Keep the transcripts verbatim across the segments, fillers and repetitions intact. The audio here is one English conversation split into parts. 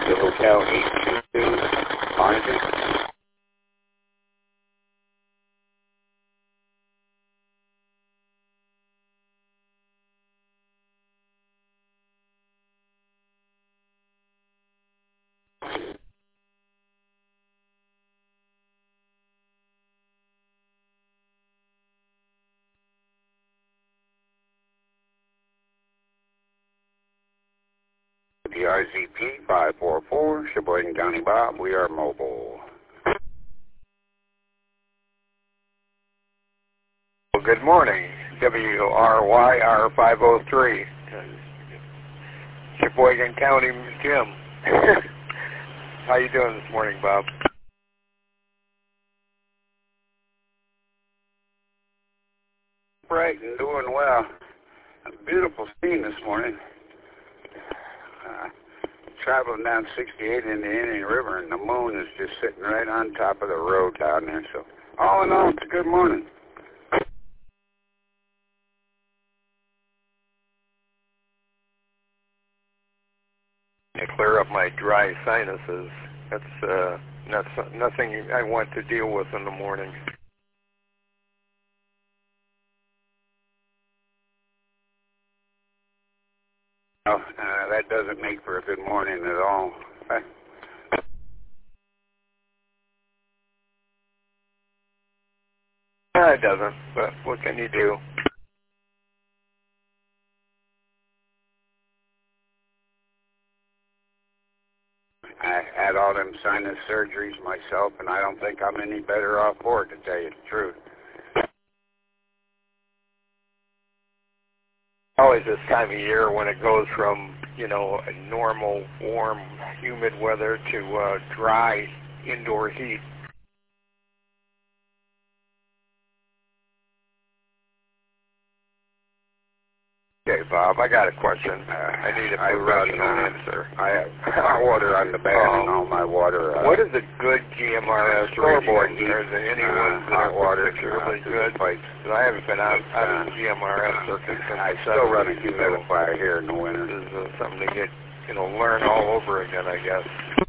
Echo Hotel eight two two, Arlington. The R Z P five four four, Sheboygan County Bob, we are mobile. Well, good morning, W R Y R five oh three, Sheboygan County Jim. How you doing this morning, Bob? Bright and doing well. A beautiful scene this morning. Uh, traveling down sixty-eight in the Indian River, and the moon is just sitting right on top of the road down there. So, all in all, it's a good morning. To clear up my dry sinuses. That's uh, not nothing I want to deal with in the morning. Oh, uh, that doesn't make for a good morning at all. Uh, Uh, it doesn't, but what can you do? I had all them sinus surgeries myself, and I don't think I'm any better off for it, to tell you the truth. Always this time of year when it goes from, you know, a normal, warm, humid weather to uh, dry indoor heat. Okay, Bob, I got a question. Uh, I need a professional answer. I have hot water on the bed um, and all my water. Uh, what is a good G M R S scoreboard rating? Or is there any uh, ones that hot are water particularly uh, good? Because I haven't been out, out of the G M R S circuit since I still run a humidifier here in the winter. This is uh, something to get, you know, learn all over again, I guess.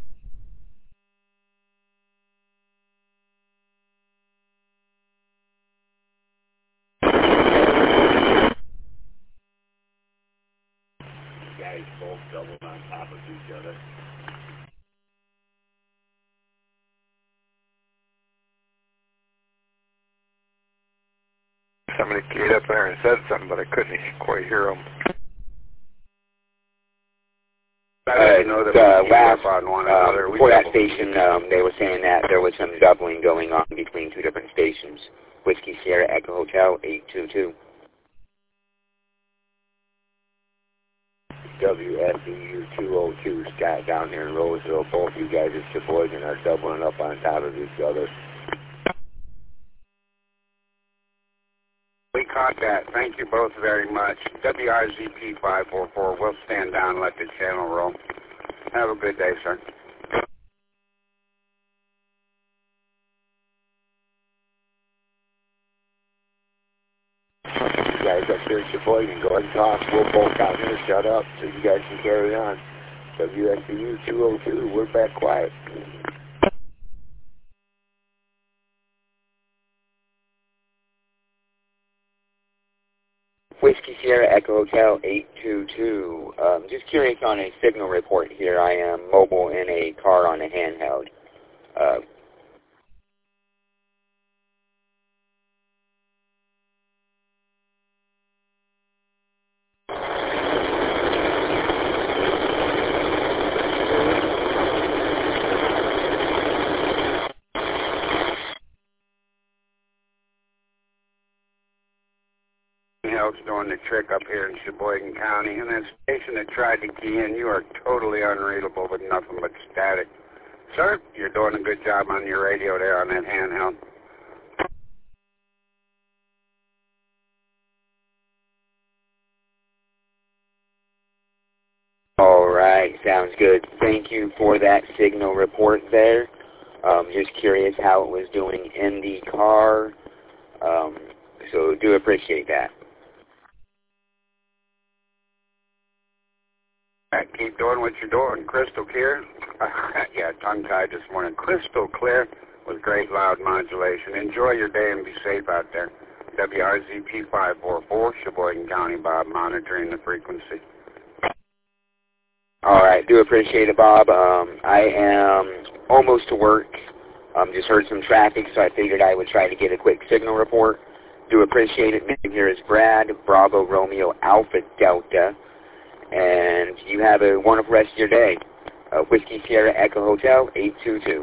Guys both doubled on top of each other. Somebody keyed up there and said something, but I couldn't quite hear them. Uh, the last, uh, for that station, um, they were saying that there was some doubling going on between two different stations. Whiskey Sierra Echo Hotel eight two two. W S E U two oh two, Scott down there in Roseville. Both you guys at Sheboygan are doubling up on top of each other. We caught that. Thank you both very much. W R Z P five four four, we'll stand down and let the channel roll. Have a good day, sir. You guys up here at Sheboygan, go ahead and talk. We'll both out here shut up so you guys can carry on. W S E U two oh two, we're back quiet. Whiskey Sierra Echo Hotel eight two two. Um, just curious on a signal report here. I am mobile in a car on a handheld. Uh, Hell's doing the trick up here in Sheboygan County, and that station that tried to key in, you are totally unreadable with nothing but static. Sir, you're doing a good job on your radio there on that handheld. all right, sounds good. Thank you for that signal report there. Um, just curious how it was doing in the car, um, so do appreciate that. Right, keep doing what you're doing. Crystal clear. Yeah, tongue-tied this morning. Crystal clear with great loud modulation. Enjoy your day and be safe out there. W R Z P five four four, Sheboygan County, Bob, monitoring the frequency. All right, do appreciate it, Bob. Um, I am almost to work. Um, just heard some traffic, so I figured I would try to get a quick signal report. Do appreciate it. Name here is Brad, Bravo, Romeo, Alpha, Delta. And you have a wonderful rest of your day. Uh, Whiskey Sierra Echo Hotel, eight two two.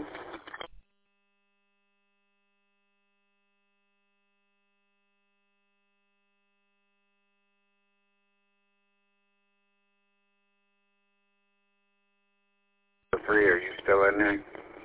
Free, are you still in there?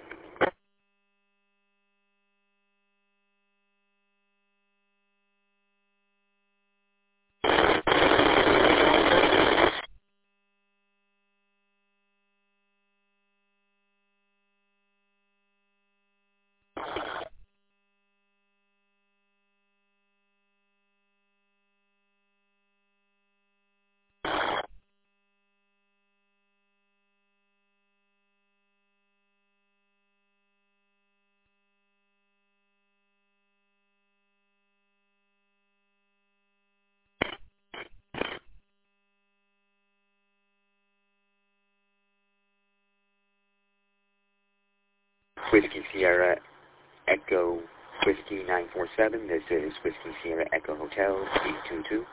Whiskey Sierra Echo Whiskey nine four seven. This is Whiskey Sierra Echo Hotel, eight two two.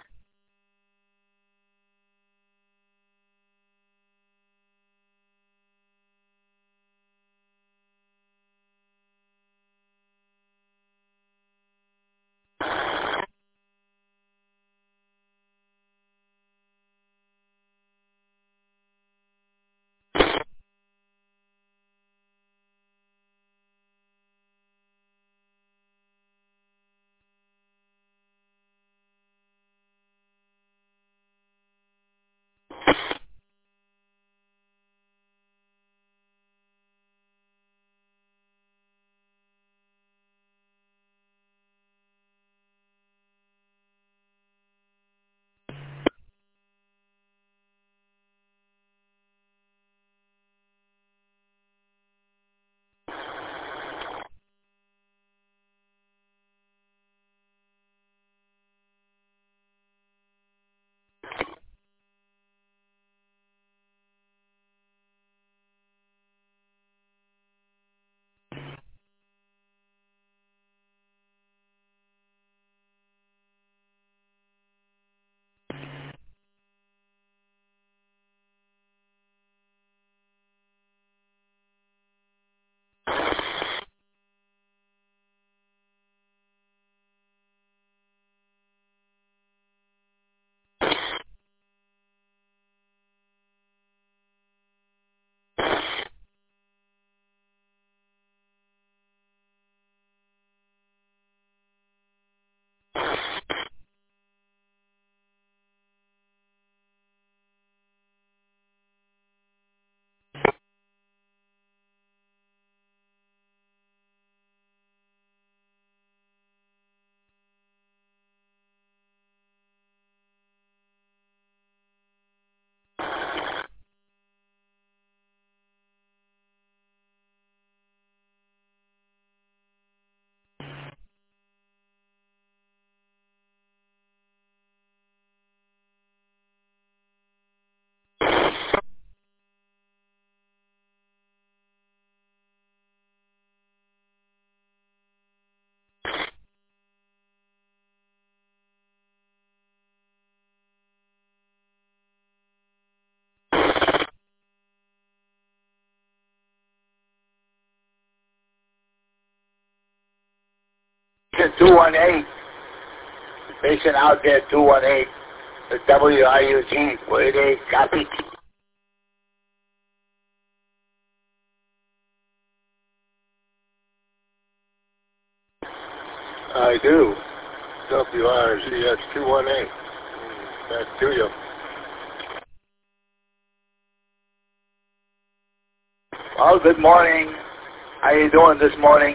two one eight, station out there, two one eight, the W R U G, where they copy. I do. W R Z X two one eight. Back to you. Well, good morning. How you doing this morning?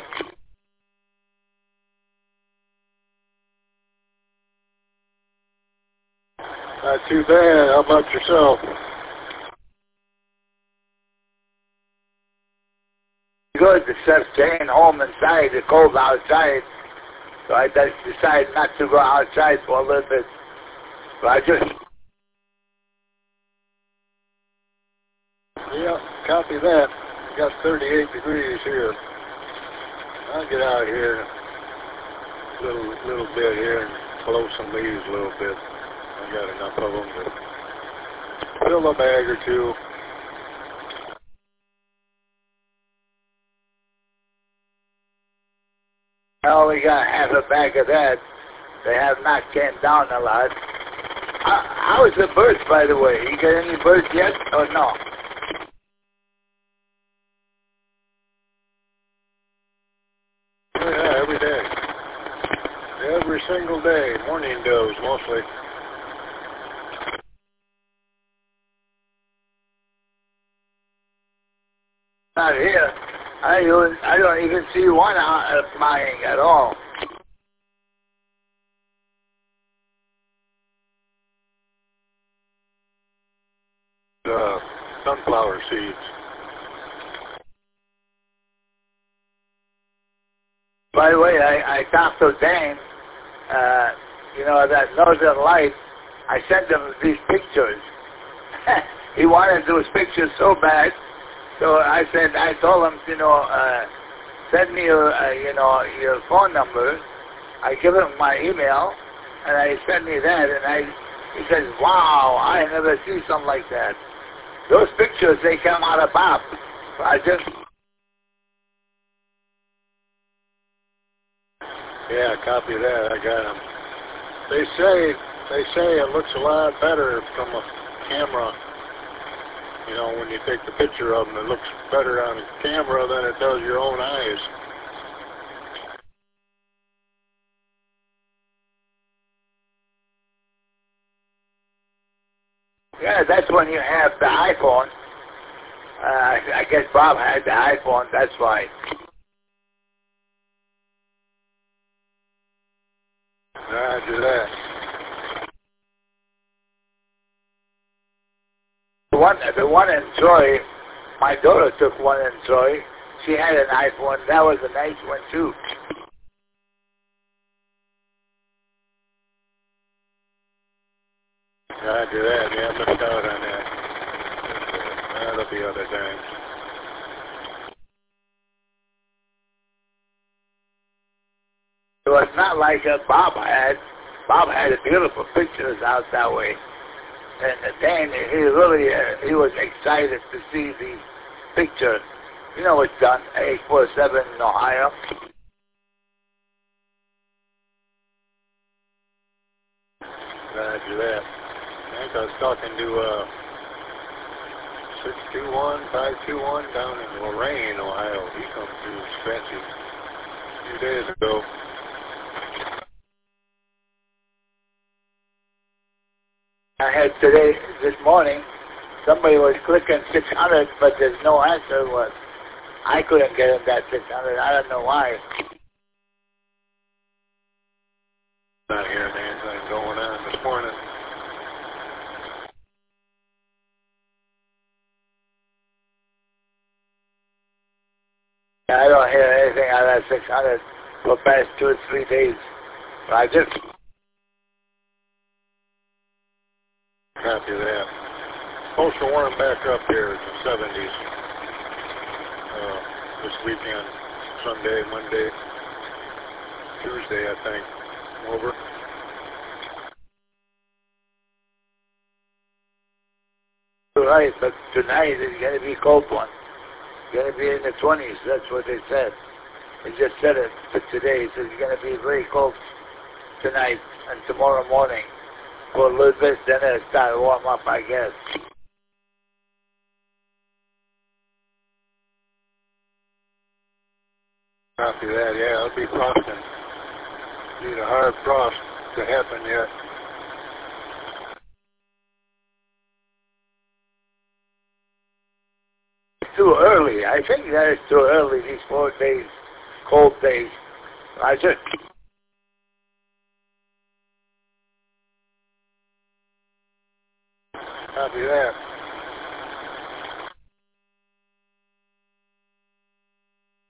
Not too bad. How about yourself? good except staying home inside. It's cold outside. So I just decided not to go outside for a little bit. So I just... Yeah, copy that. We got thirty-eight degrees here. I'll get out here a little, little bit here and blow some leaves a little bit. I got enough of them to fill a bag or two. I only got half a bag of that. They have not came down a lot. How, how is the birds, by the way? You got any birds yet or no? Oh, yeah, every day. Every single day. Morning doves, mostly. Not here. I don't, I don't even see one out uh, flying at all. Uh, sunflower seeds. By the way, I, I talked to Dan, uh, you know, that Northern Light. I sent him these pictures. He wanted those pictures so bad. So I said, I told him, you know, uh, send me your, uh, you know, your phone number. I give him my email, and I send me that, and I, he says, wow, I never see something like that. Those pictures, they come out of Bob. I just... Yeah, copy that. I got them. They say, they say it looks a lot better from a camera. You know, when you take the picture of them, it looks better on a camera than it does your own eyes. Yeah, that's when you have the iPhone. Uh, I, I guess Bob had the iPhone, that's why. Roger that. The one, the one in Troy, my daughter took one in Troy. She had an iPhone. That was a nice one, too. Roger that. Yeah, I missed out on that. That'll be other times. It was not like uh, Bob had. Bob had beautiful pictures out that way. And Dan, he really, uh, he was excited to see the picture. You know it's done, eight four seven in Ohio. Roger that. I think I was talking to uh, six two one, five two one down in Lorain, Ohio. He come through scratchy a few days ago. I had today, this morning, somebody was clicking six hundred, but there's no answer. Was I couldn't get in that six hundred. I don't know why. Not hearing anything going on this morning. I don't hear anything out of that six hundred for the past two or three days. So I just... Copy that. Supposed to warm back up here in the seventies uh, this weekend, Sunday, Monday, Tuesday, I think. Over. Right, but tonight is going to be a cold one. It's going to be in the twenties. That's what they said. They just said it for today. It says it's going to be very cold tonight and tomorrow morning. For a little bit, then it'll start to warm up, I guess. Copy that, yeah, it'll be frosting. Need a hard frost to happen yet. It's too early. I think that it's too early, these four days, cold days. I just... Copy that.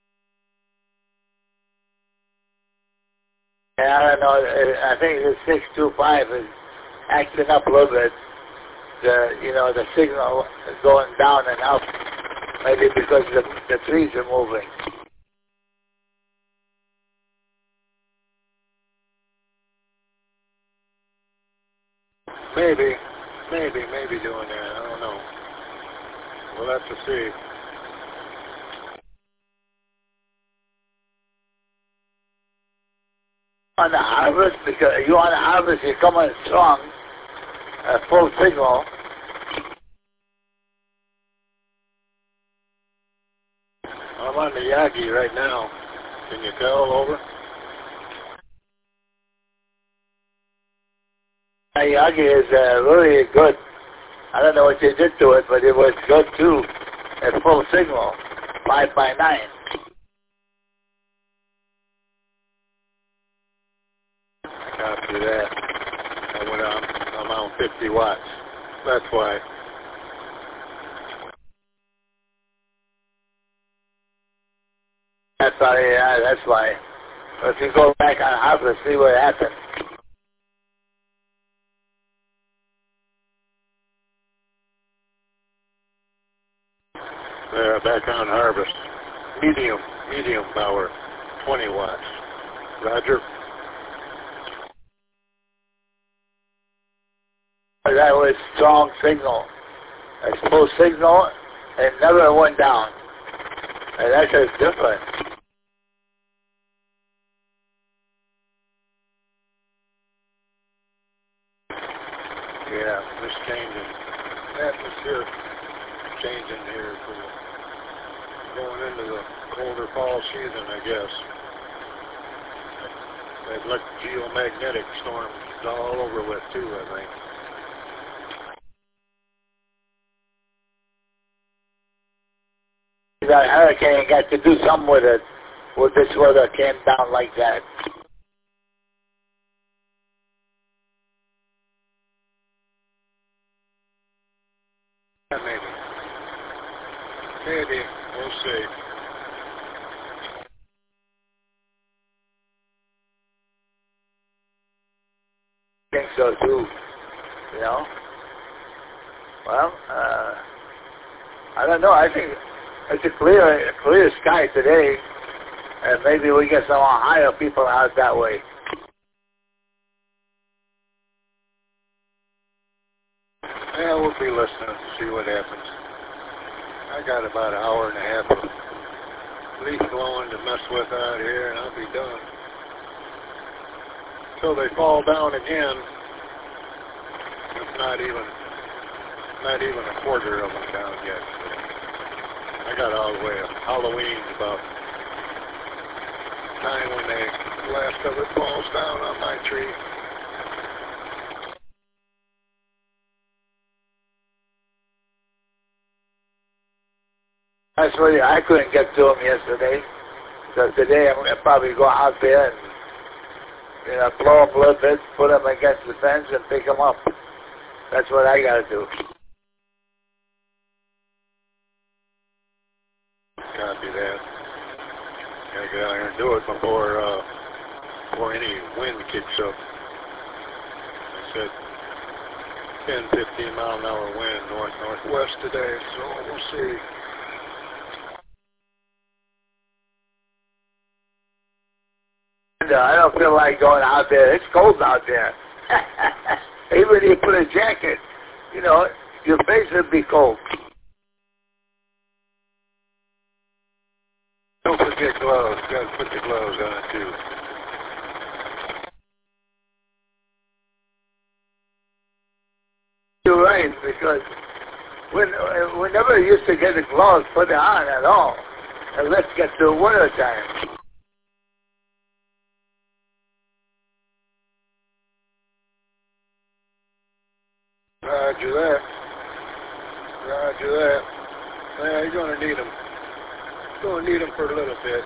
I don't know, I think the six two five is acting up a little bit. The, you know, the signal is going down and up, maybe because the, the trees are moving. Maybe, maybe, maybe doing that. I don't know. We'll have to see. On the harvest, because you on the harvest, you come on strong, uh, full signal. I'm on the Yagi right now. Can you tell over? The Yagi is uh, really good. I don't know what they did to it, but it was good too. At full signal, five by nine. Copy that. I went on, I'm on fifty watts. That's why. That's why, yeah, that's why. If you go back on harvest, see what happened. There, back on harvest. Medium, medium power, twenty watts. Roger. That was strong signal. A full signal, it never went down. And that's just different. Yeah, it's changing. Atmosphere changing here for the, going into the colder fall season, I guess. They've looked geomagnetic storms all over with too, I think. That hurricane got to do something with it, with this weather came down like that. Yeah, maybe. Maybe. We'll see. I think so too, you know. Well, uh, I don't know. I think it's a clear, a clear sky today, and maybe we get some higher people out that way. Yeah, we'll be listening to see what happens. I got about an hour and a half of leaf blowing to mess with out here, and I'll be done. Till they fall down again. It's not even, not even a quarter of them down yet. So I got all the way up. Halloween's about time when the last of it falls down on my tree. That's really, I couldn't get to them yesterday, because today I'm going to probably go out there and, you know, blow them a little bit, put them against the fence and pick them up. That's what I got to do. Copy that. Gotta get out here and do it before, uh, before any wind kicks up. I said ten, fifteen mile an hour wind north-northwest today, so we'll see. I don't feel like going out there. It's cold out there. Even if you put a jacket, you know, your face would be cold. Don't forget gloves. Got to put the gloves on too. You're right, because when, we never used to get the gloves put on at all, and let's get to winter time. Roger that. Roger that. Yeah, you're going to need them. You're going to need them for a little bit.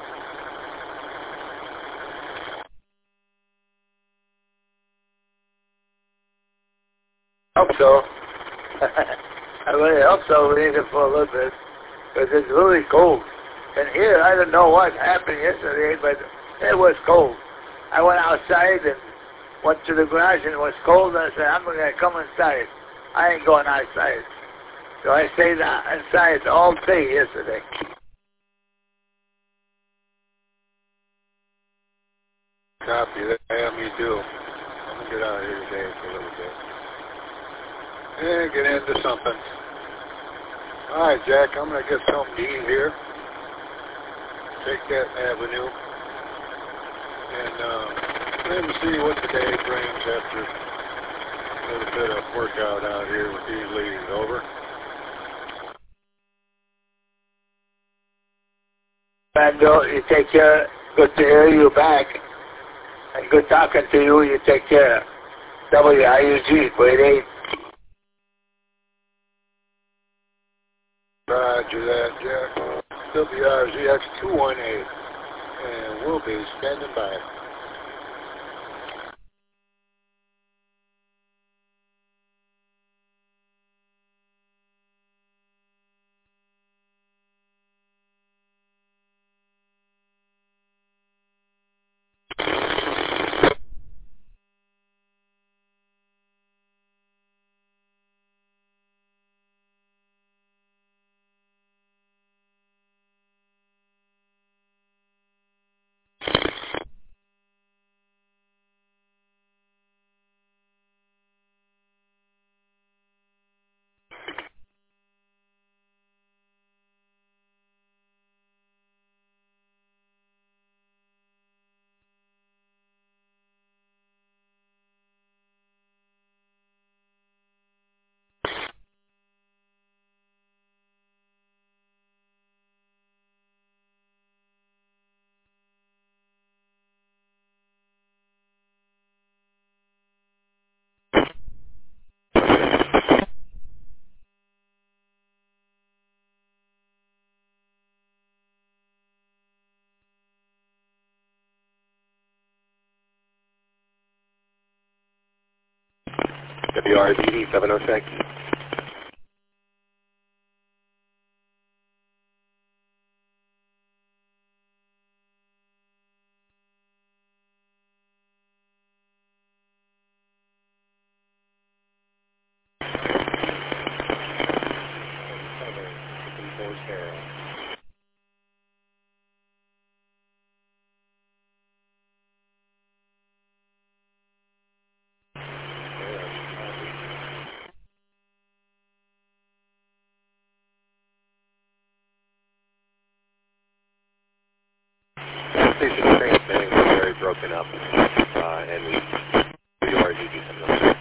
Hope so. I really hope so. We need it for a little bit, because it's really cold. And here, I don't know what happened yesterday, but it was cold. I went outside and went to the garage and it was cold, and I said, I'm going to come inside. I ain't going outside. So I stayed inside all day yesterday. Copy that. Yeah, me too. I'm going to get out of here today for a little bit. And get into something. All right, Jack, I'm going to get something to eat here. Take that avenue. And uh, then see what the day brings after a little bit of workout out here with these ladies. Over. Brando, you take care. Good to hear you back. And good talking to you. You take care. W I U G, grade eight. Roger that, Jack. W R Z X two one eight. And we'll be standing by. W R Z D seven oh six. Station transmitting was very broken up, uh, and we W R Z D seven oh six.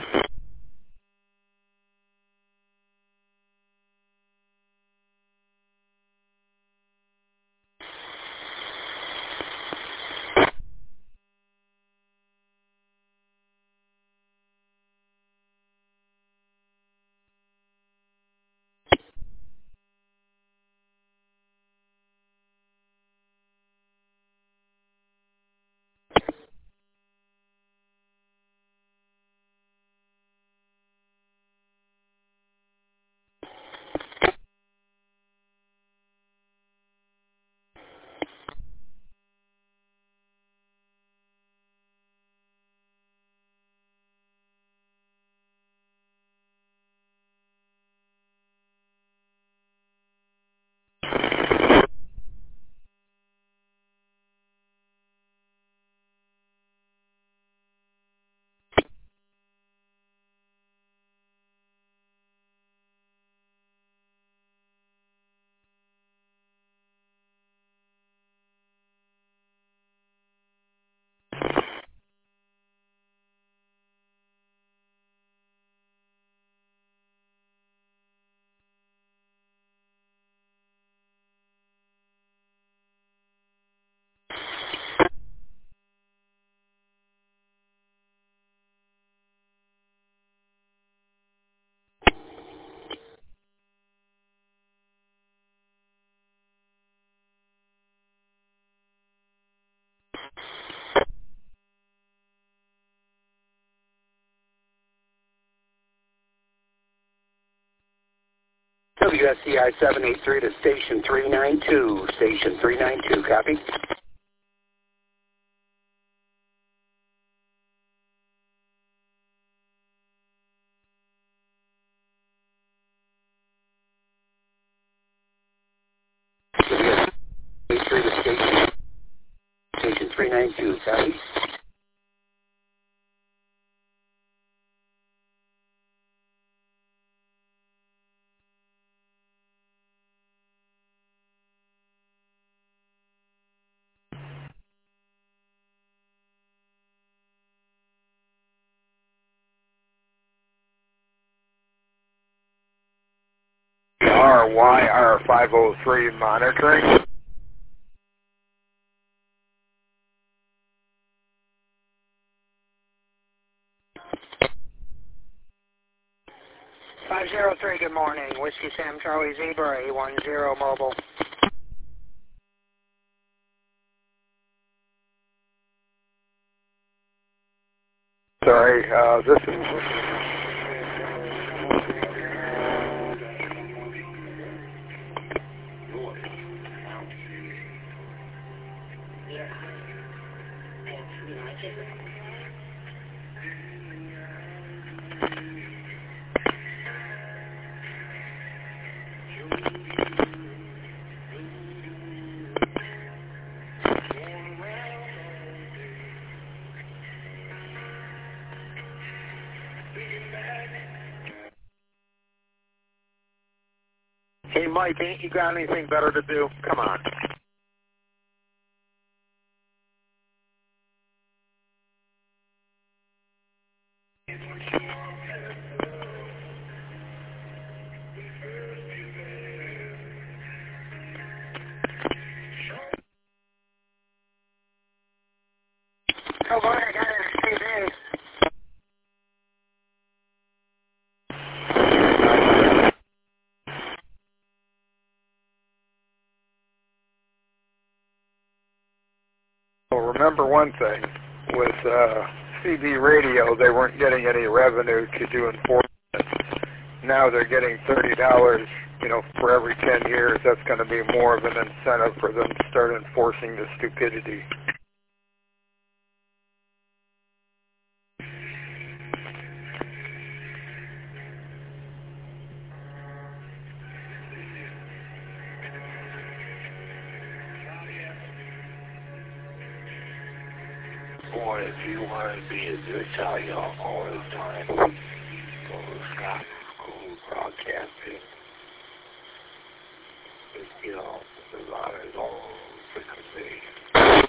W S C I seven eight three to station three nine two. Station three nine two, copy. three nine two, copy. R Y R five oh three monitoring. five zero three, good morning. Whiskey Sam Charlie Zebra, A one zero mobile. Sorry, uh, this is... Hey, Mike, ain't you got anything better to do? Come on. Oh, boy, I got it in three days. Well, remember one thing. With uh, C B radio, they weren't getting any revenue to do enforcement. Now they're getting thirty dollars, you know, for every ten years. That's going to be more of an incentive for them to start enforcing the stupidity. Boy, if you want to be a good tell all the time, go to Scott School Broadcasting. Just get off the line as long frequency.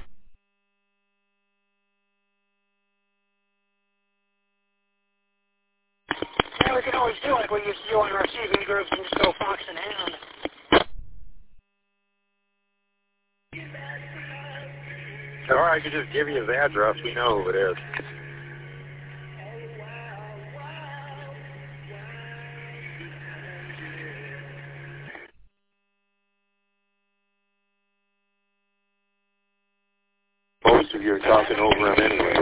Yeah, we can always do like we used to do on our C V groups and just go Fox and Hound. Or I could just give you his address. We know who it is. Most of you are talking over him anyway.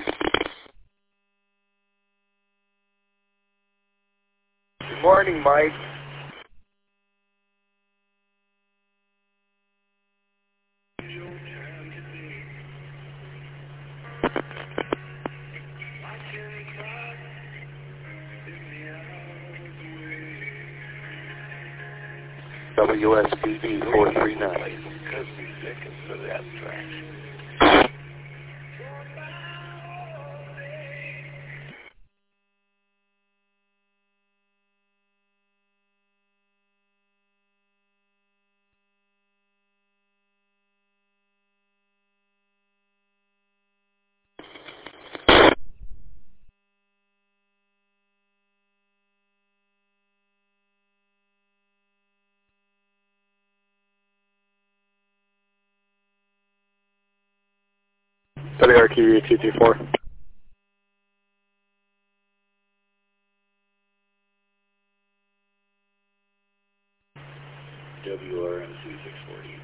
Good morning, Mike. W S P B four three nine. Could be seconds for that track. W R Q two two four. W R M C six forty.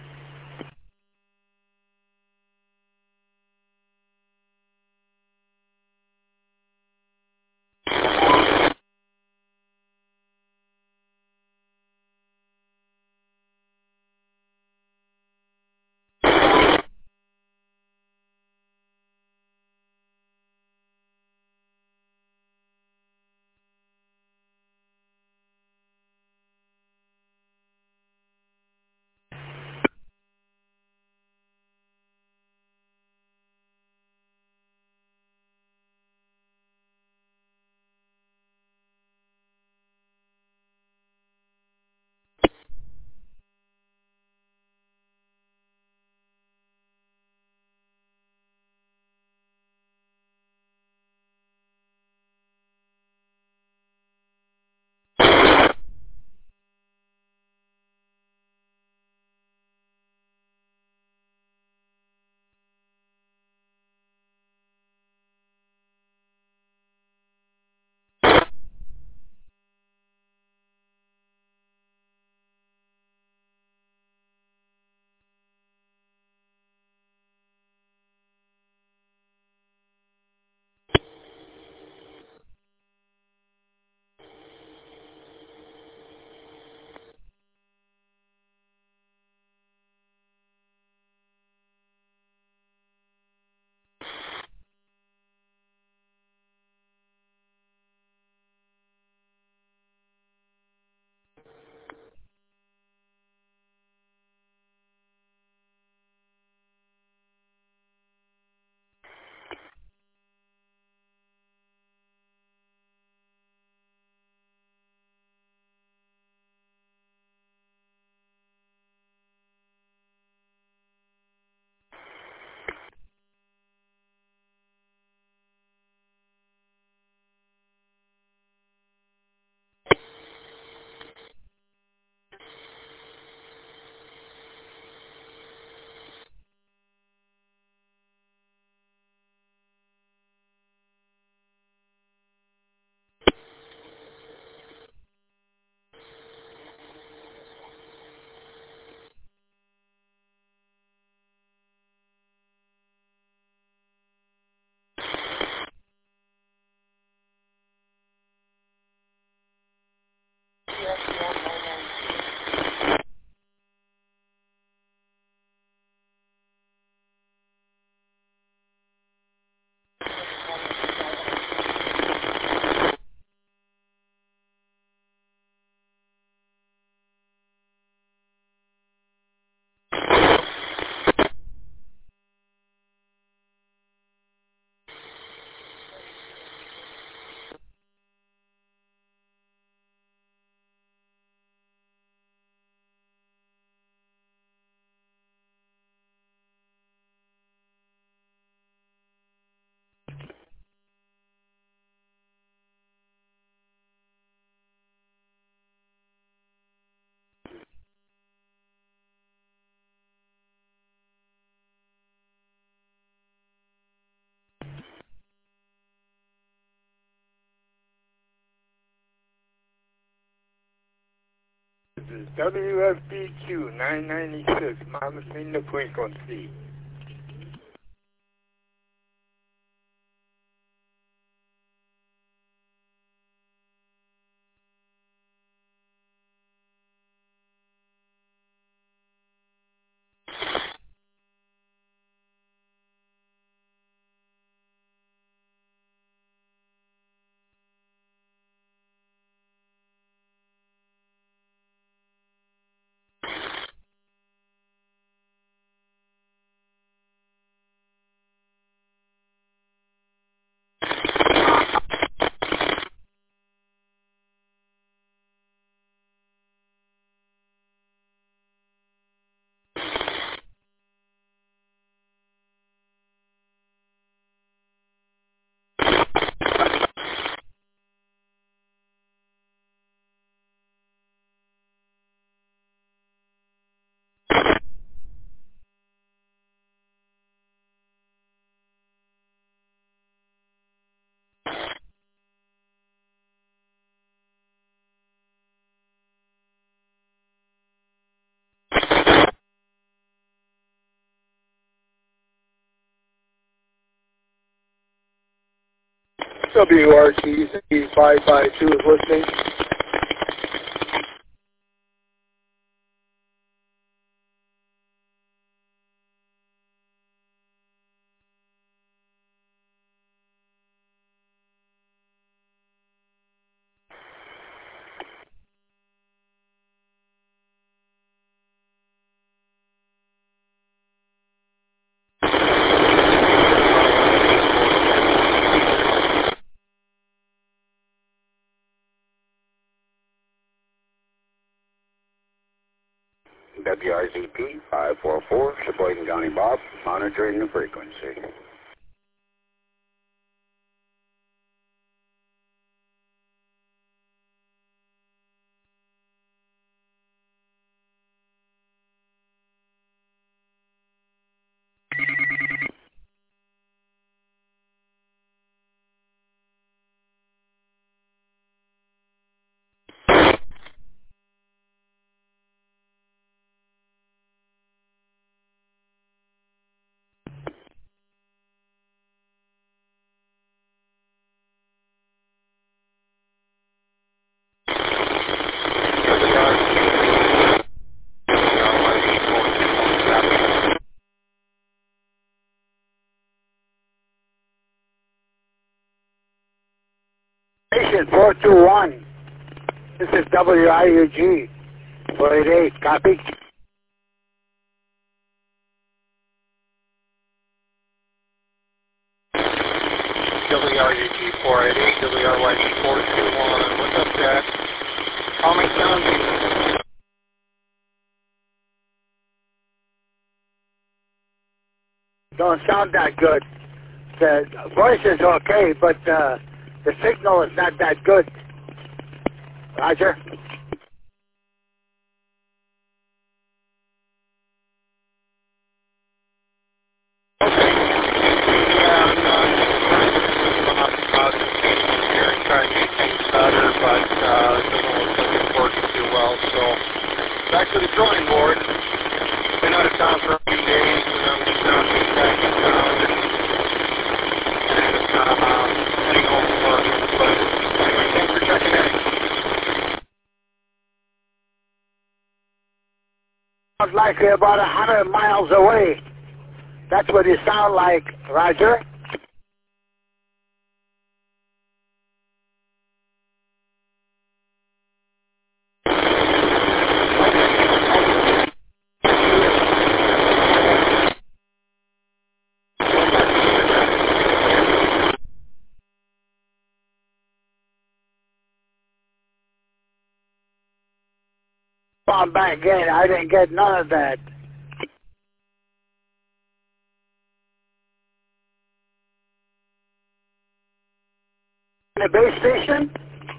This is W F B Q nine ninety-six, monitoring the frequency. W R T C five five two is listening. W R Z P five four four, Sheboygan County Bob, monitoring the frequency. Station four two one. This is W I U G four eight eight. Copy. W R U G four eight eight, W R Y G four two one. What's up, Jack? How many sounds? Don't sound that good. The voice is okay, but uh, the signal is not that good. Roger. Back to the drawing board. Been out of town for a few days, and I'm just now getting back in town and, and uh, heading home from work. But anyway, thanks for checking in. Sounds like you're about a hundred miles away. That's what you sound like, Roger. come back again. I didn't get none of that. The base station?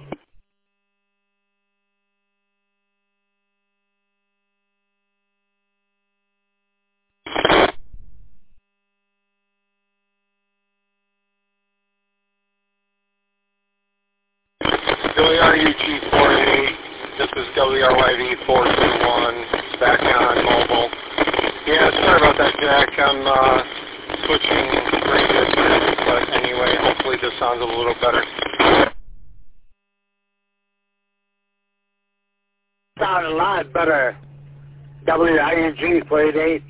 W R U G forty-eight, this is W R Y D four two one, back on mobile. Yeah, sorry about that, Jack. I'm uh, switching radios, but anyway, hopefully this sounds a little better. Sound a lot better. W R U G forty-eight.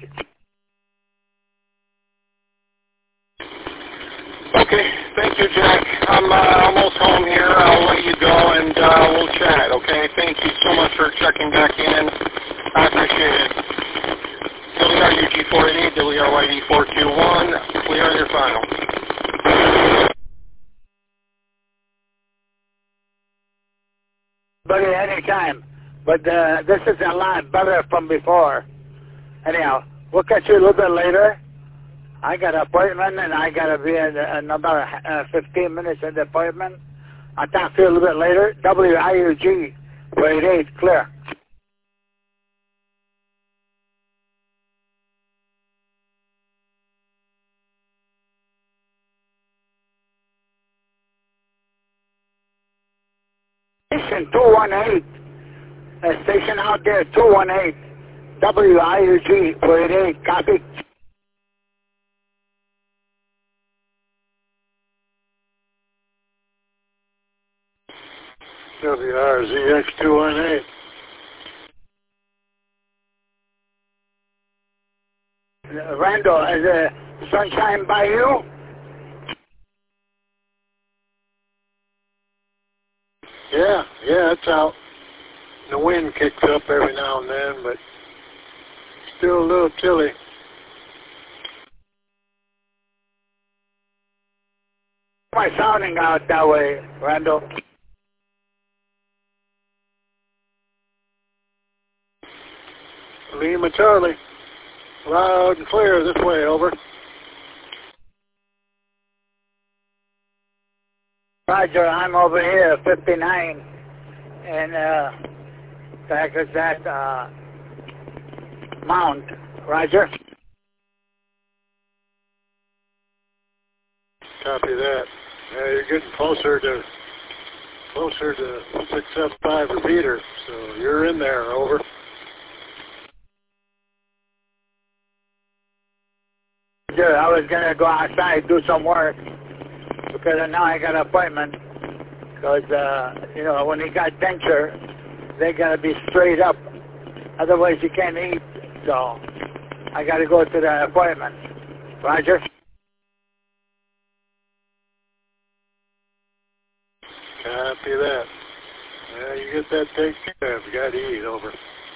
Okay, thank you, Jack. I'm uh, almost home here. I'll let you go, and uh, we'll chat, okay? Thank you so much for checking back in. I appreciate it. W R U G forty-eight, W R Y D four two one, we are your final. But at any time. But uh, this is a lot better from before. Anyhow, we'll catch you a little bit later. I got an appointment, and I got to be in another uh, fifteen minutes in the appointment. I'll talk to you a little bit later. W I U G forty-eight, clear. Station two one eight. Uh, station out there, two one eight. W I U G forty-eight, copy. W R Z X two one eight. Uh, Randall, is the sunshine by you? Yeah, yeah, it's out. The wind kicks up every now and then, but still a little chilly. Why am I sounding out that way, Randall? Lima Charlie. Loud and clear this way, over. Roger, I'm over here, fifty-nine, and uh, back is that uh, Mount. Roger. Copy that. Yeah, you're getting closer to closer to six seven five repeater, so you're in there, over. Sure, I was gonna go outside do some work because now I got an appointment. Because uh, you know, when you got denture, they gotta be straight up. Otherwise, you can't eat. So I gotta go to the appointment. Roger. Copy that. Yeah, you get that taken care of. You got to eat, over.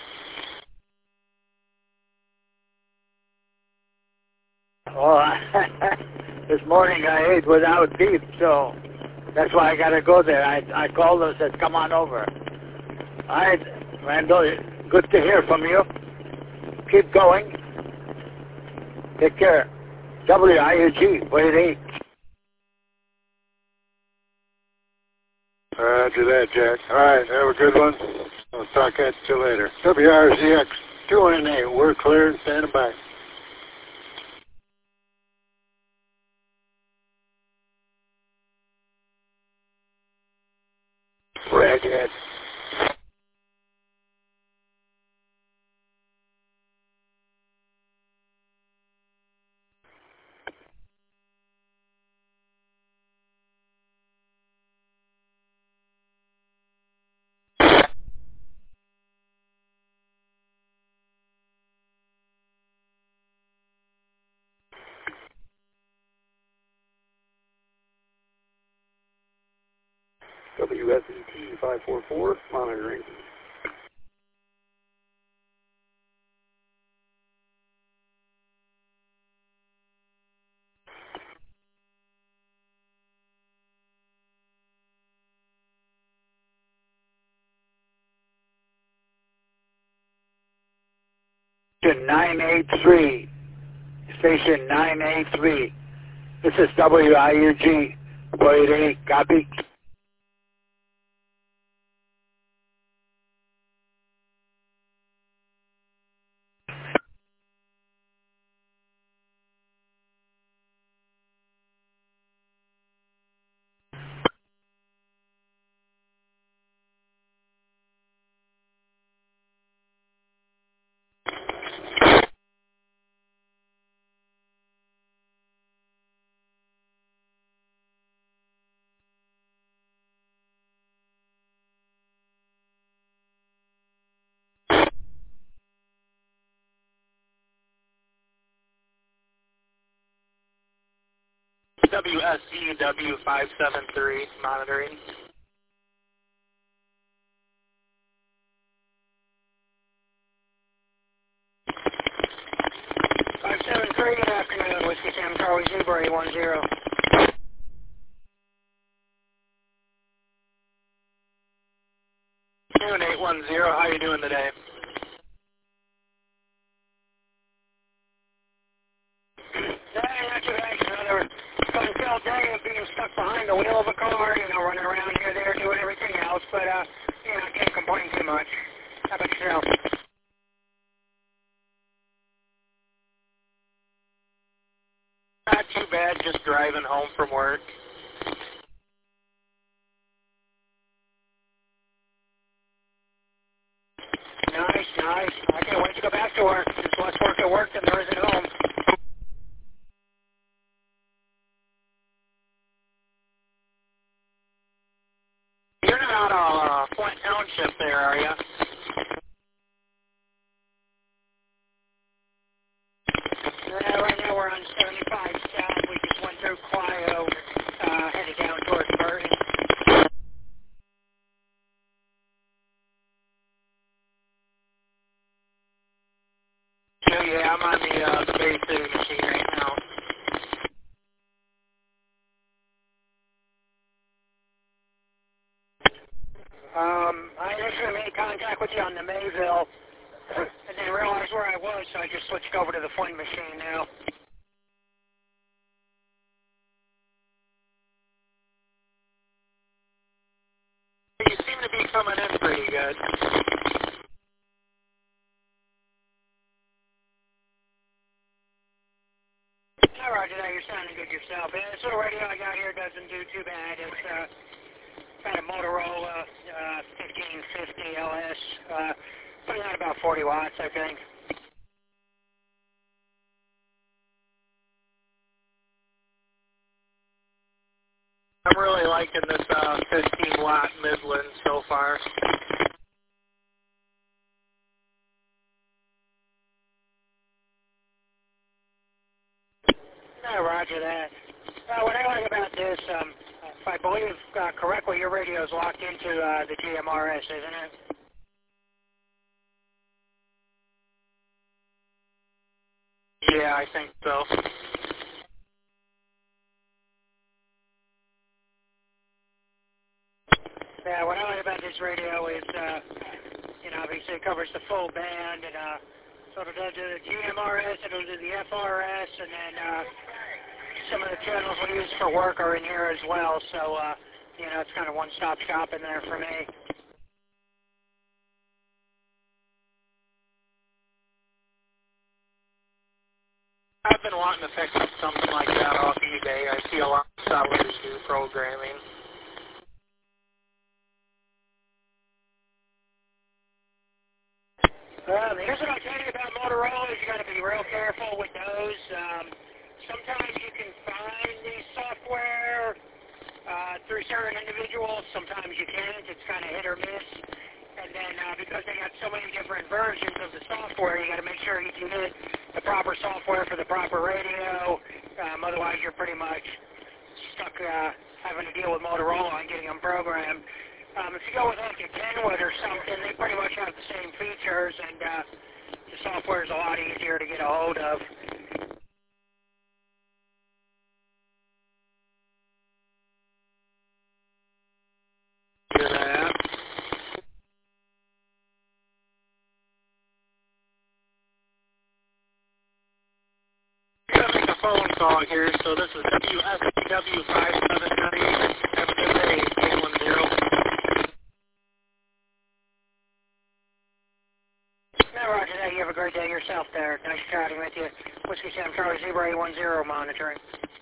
Oh, this morning I ate without teeth, so that's why I got to go there. I I called them and said, come on over. All right, Randall, good to hear from you. Keep going. Take care. W I U G, forty-eight. Roger that, Jack. All right, have a good one. I'll talk at you later. W R Z X two one eight, we're clear and standing by. Roger that. W S E T five four four, monitoring. station nine eight three. Station nine eight three. This is W I U G four eight eight. Copy. W S E W five seven three monitoring. five seven three, good afternoon. Whiskey Sam Charlie Zebra eight one zero. eight one zero, how you doing today? Hey, not too bad. Another fun-filled day of being stuck behind the wheel of a car, you know, running around here, there, doing everything else, but, uh, you know, I can't complain too much. How about yourself? Not too bad, just driving home from work. Nice, nice. I can't wait to go back to work. There's less work at work than there is at home. You're not out of uh, Flint Township there, are you? Yeah, right now we're on seventy-five south. We just went through Clio, uh, headed down towards Burton. Yeah, yeah, I'm on the, uh, the Bay City machine right now. Um, I initially made contact with you on the Mayville, and then realized where I was, so I just switched over to the Flint machine now. You seem to be coming in pretty good. All right, today you're sounding good yourself. Yeah, this little radio I got here doesn't do too bad. It's uh, got a Motorola uh, fifteen fifty L S, uh, putting out about forty watts, I think. I'm really liking this uh, fifteen watt Midland so far. Yeah, roger that. Uh, what I like about this, um, if I believe uh, correctly, your radio is locked into uh, the G M R S, isn't it? Yeah, I think so. Yeah, what I like about this radio is, uh, you know, obviously it covers the full band, and uh, so it'll do the G M R S, it'll do the F R S, and then uh, some of the channels we use for work are in here as well, so, uh, you know, it's kind of one-stop shop in there for me. I've been wanting to pick up something like that off eBay. I see a lot of sellers do programming. Um, here's what I'll tell you about Motorola is you got to be real careful with those. Um, sometimes you can find the software uh, through certain individuals. Sometimes you can't. It's kind of hit or miss. And then uh, because they got so many different versions of the software, you got to make sure you can get the proper software for the proper radio. Um, otherwise, you're pretty much stuck uh, having to deal with Motorola and getting them programmed. Um, if you go with like a Kenwood or something, they pretty much have the same features, and uh, the software is a lot easier to get a hold of. Hear that? call here. So this is W S C W five seven nine F M A eight one zero. No, roger that. You have a great day yourself there. Nice chatting with you. Whiskey Sam Charlie Zebra eight one zero monitoring.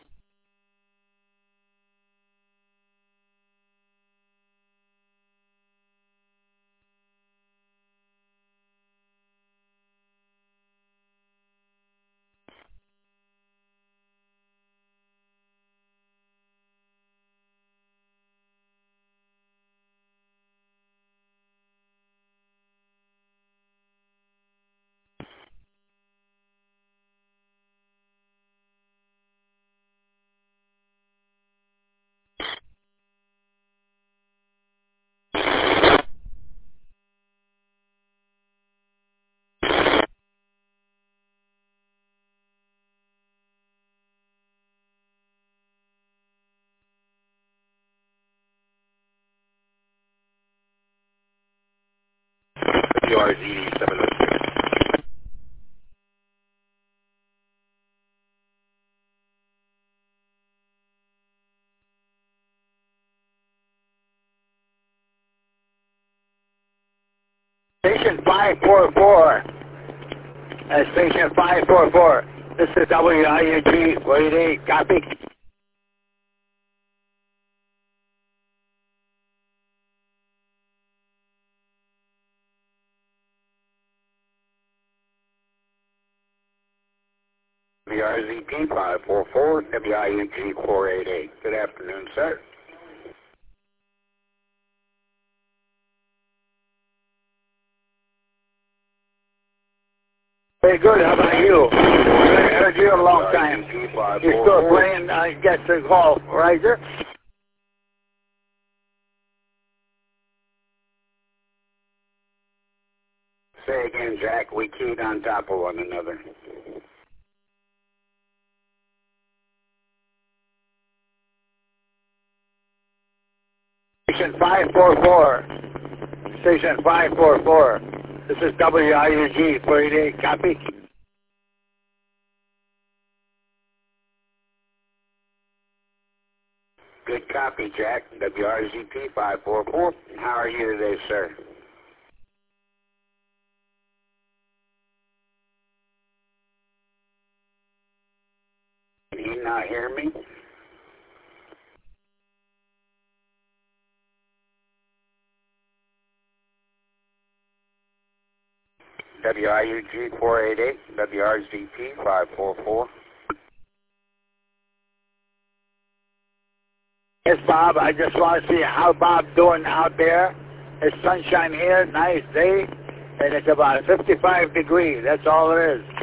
W R Z seven oh six. Station five four four. Uh, station five four four. This is W I U G forty-eight. Copy. W R Z P five four four, W I U G four eight eight. Good afternoon, sir. Very good. How about you? I heard you a long time. You're still playing uh, Get the Golf, Riser? Say again, Jack. We keyed on top of one another. Station five four four. Station five four four. This is W I U G forty-eight. Copy. Good copy, Jack. W R Z P five four four. How are you today, sir? Can you not hear me? W I U G four eight eight, W R Z P five four four. Yes, Bob, I just want to see how Bob's doing out there. It's sunshine here, nice day, and it's about fifty-five degrees. That's all it is.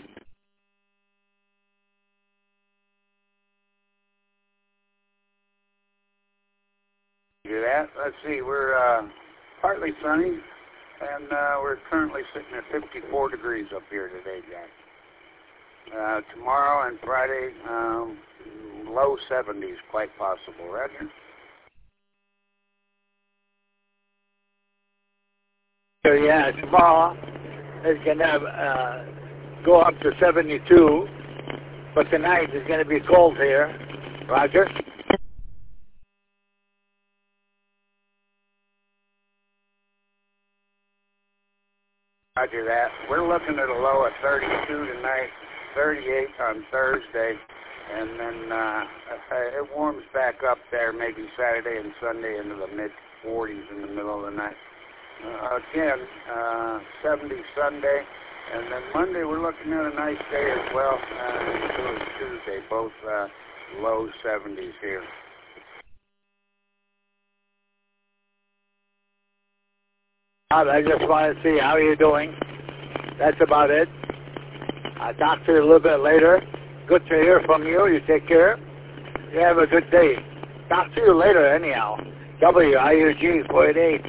Do that. Let's see, we're uh, partly sunny, and uh, we're currently sitting at fifty-four degrees up here today, Jack. Uh, tomorrow and Friday, um, low seventies, quite possible. Roger. So yeah, tomorrow it's gonna uh, go up to seventy-two, but tonight it's gonna be cold here. Roger. Roger that. We're looking at a low of thirty-two tonight, thirty-eight on Thursday, and then uh, it warms back up there maybe Saturday and Sunday into the mid forties in the middle of the night. Uh, again, uh, seventy Sunday, and then Monday we're looking at a nice day as well, uh, and so is Tuesday, both uh, low seventies here. I just want to see how you're doing. That's about it. I'll talk to you a little bit later. Good to hear from you. You take care. You have a good day. Talk to you later anyhow. W I U G forty-eight.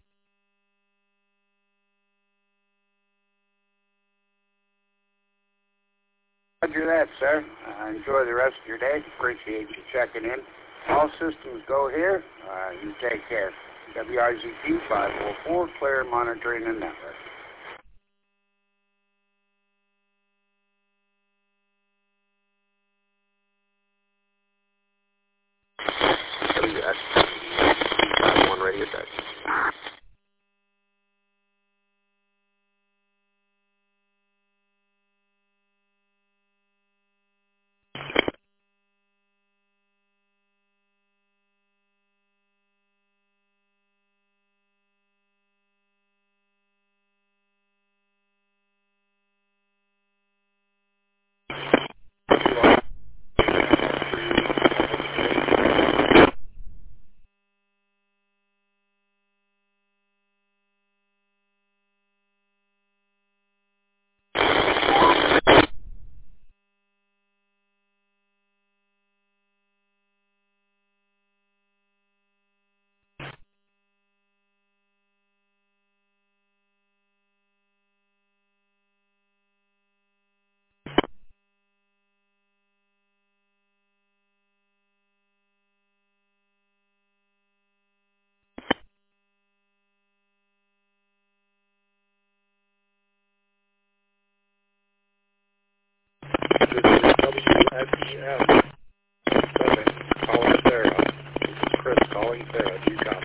Roger that, sir. Uh, enjoy the rest of your day. Appreciate you checking in. All systems go here. Uh, you take care. W R Z P five four four, clear monitoring and network. This is W S E M seven, calling Sarah. This is Chris calling Sarah. Do you copy?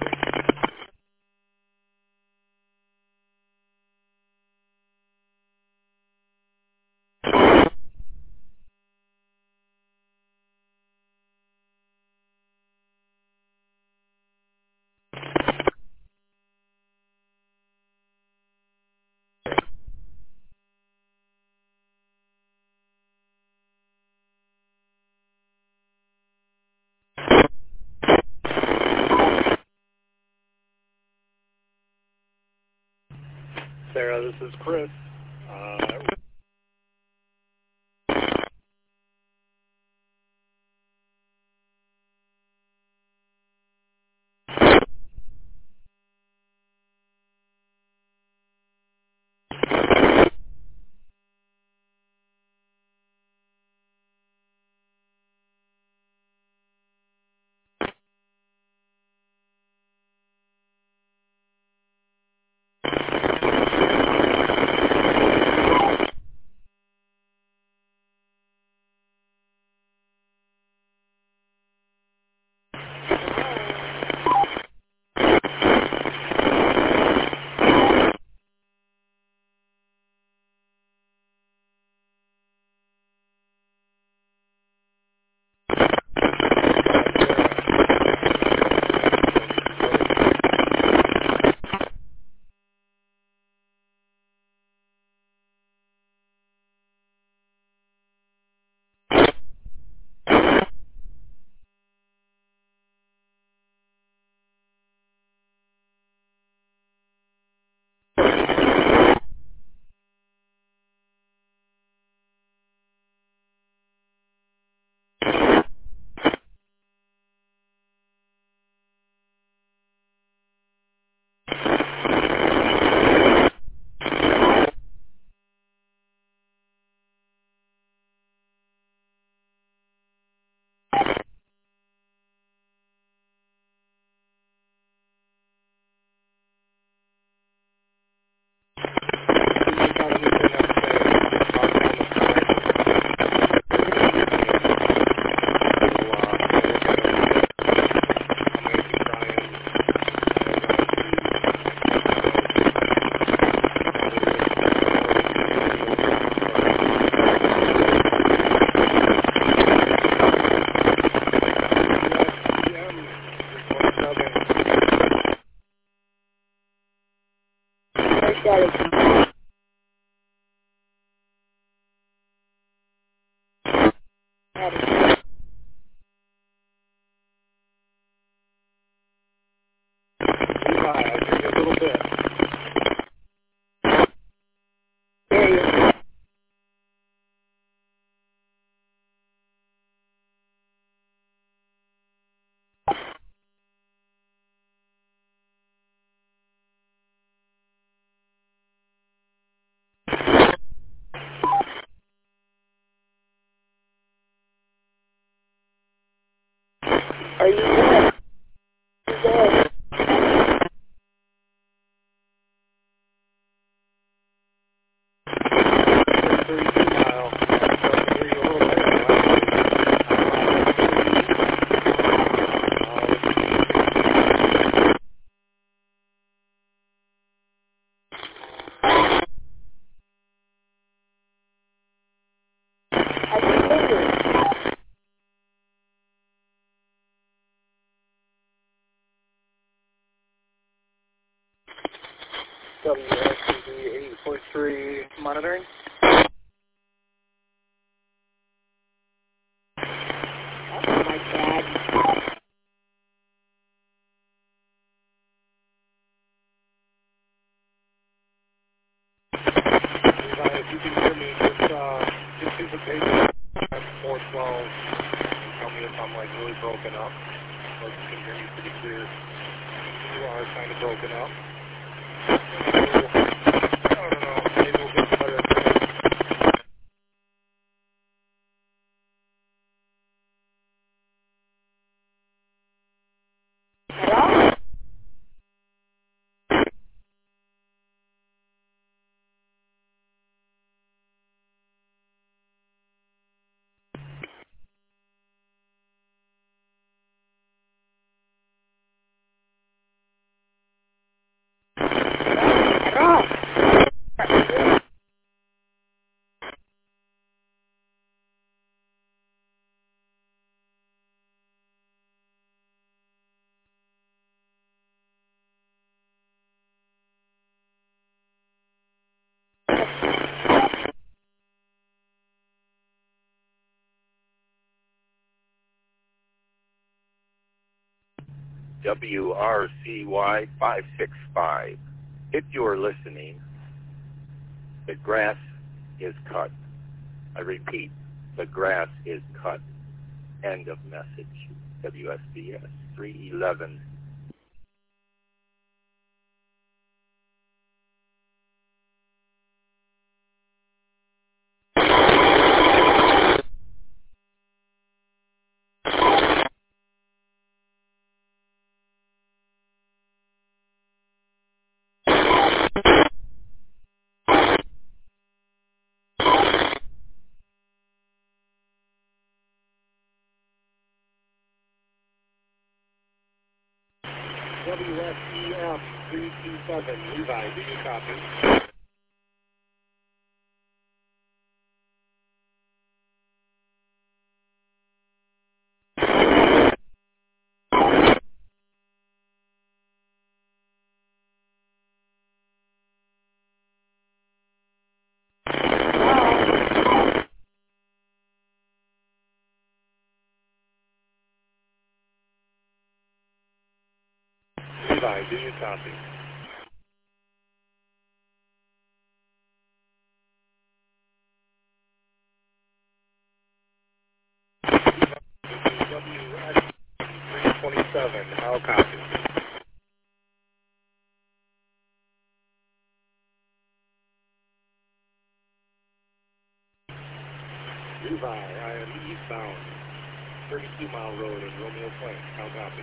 Sarah, this is Chris. Uh, Are you there? There. W S C D eight point three monitoring. Oh my God. If you can hear me, just uh, just use the paper at four twelve and tell me if I'm like really broken up. Or if you can hear me pretty clear. You are kind of broken up. I don't know. Maybe we'll get better at that. Hello? W R C Y five six five. If you're listening, the grass is cut. I repeat, the grass is cut. End of message. W S B S three eleven. W S E F three two seven, Levi, do you copy? Levi, do you copy? W X three twenty-seven, how copy? Levi, I am eastbound, thirty-two mile road in Romeo Point, how copy?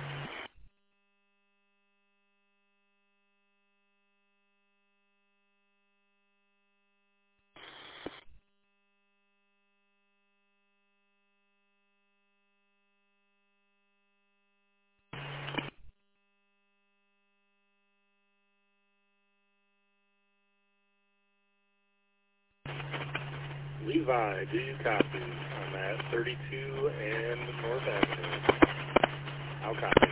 Levi, do you copy? I'm at thirty-two and North Avenue. How copy?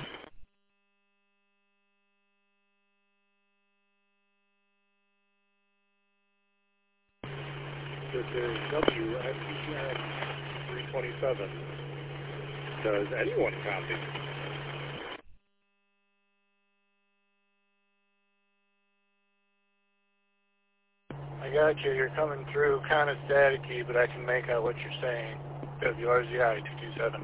This is W S E N three twenty-seven. Does anyone copy? I got you. You're coming through kind of staticky, but I can make out what you're saying. W R Z I two two seven.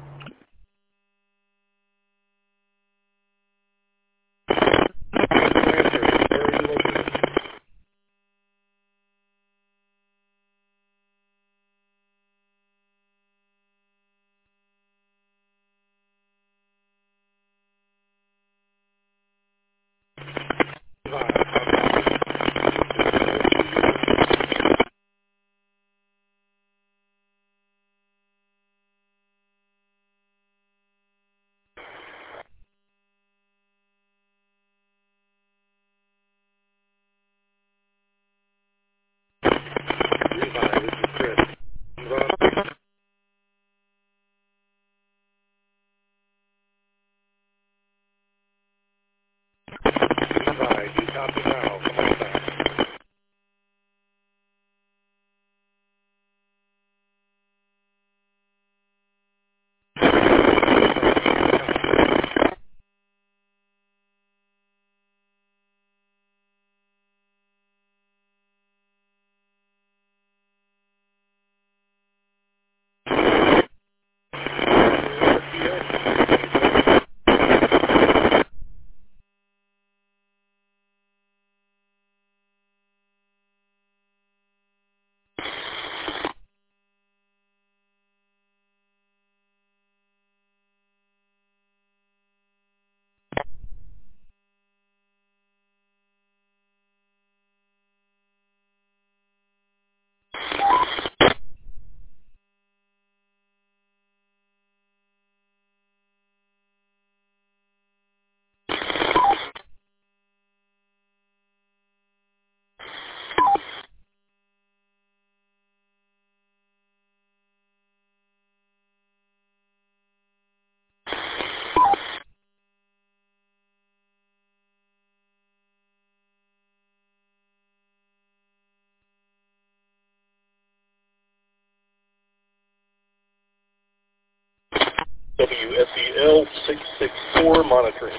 S E L six six four monitoring.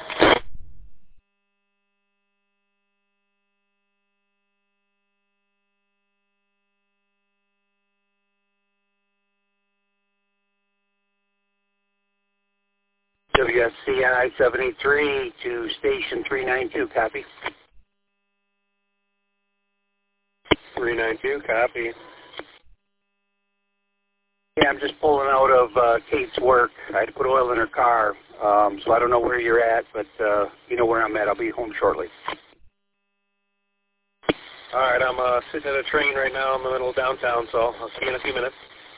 W S C I seven eight three to station three nine two, copy. three nine two, copy. Yeah, I'm just pulling out of uh, Kate's work. I had to put oil in her car, um, so I don't know where you're at, but uh, you know where I'm at. I'll be home shortly. All right, I'm uh, sitting at a train right now in the middle of downtown, so I'll see you in a few minutes.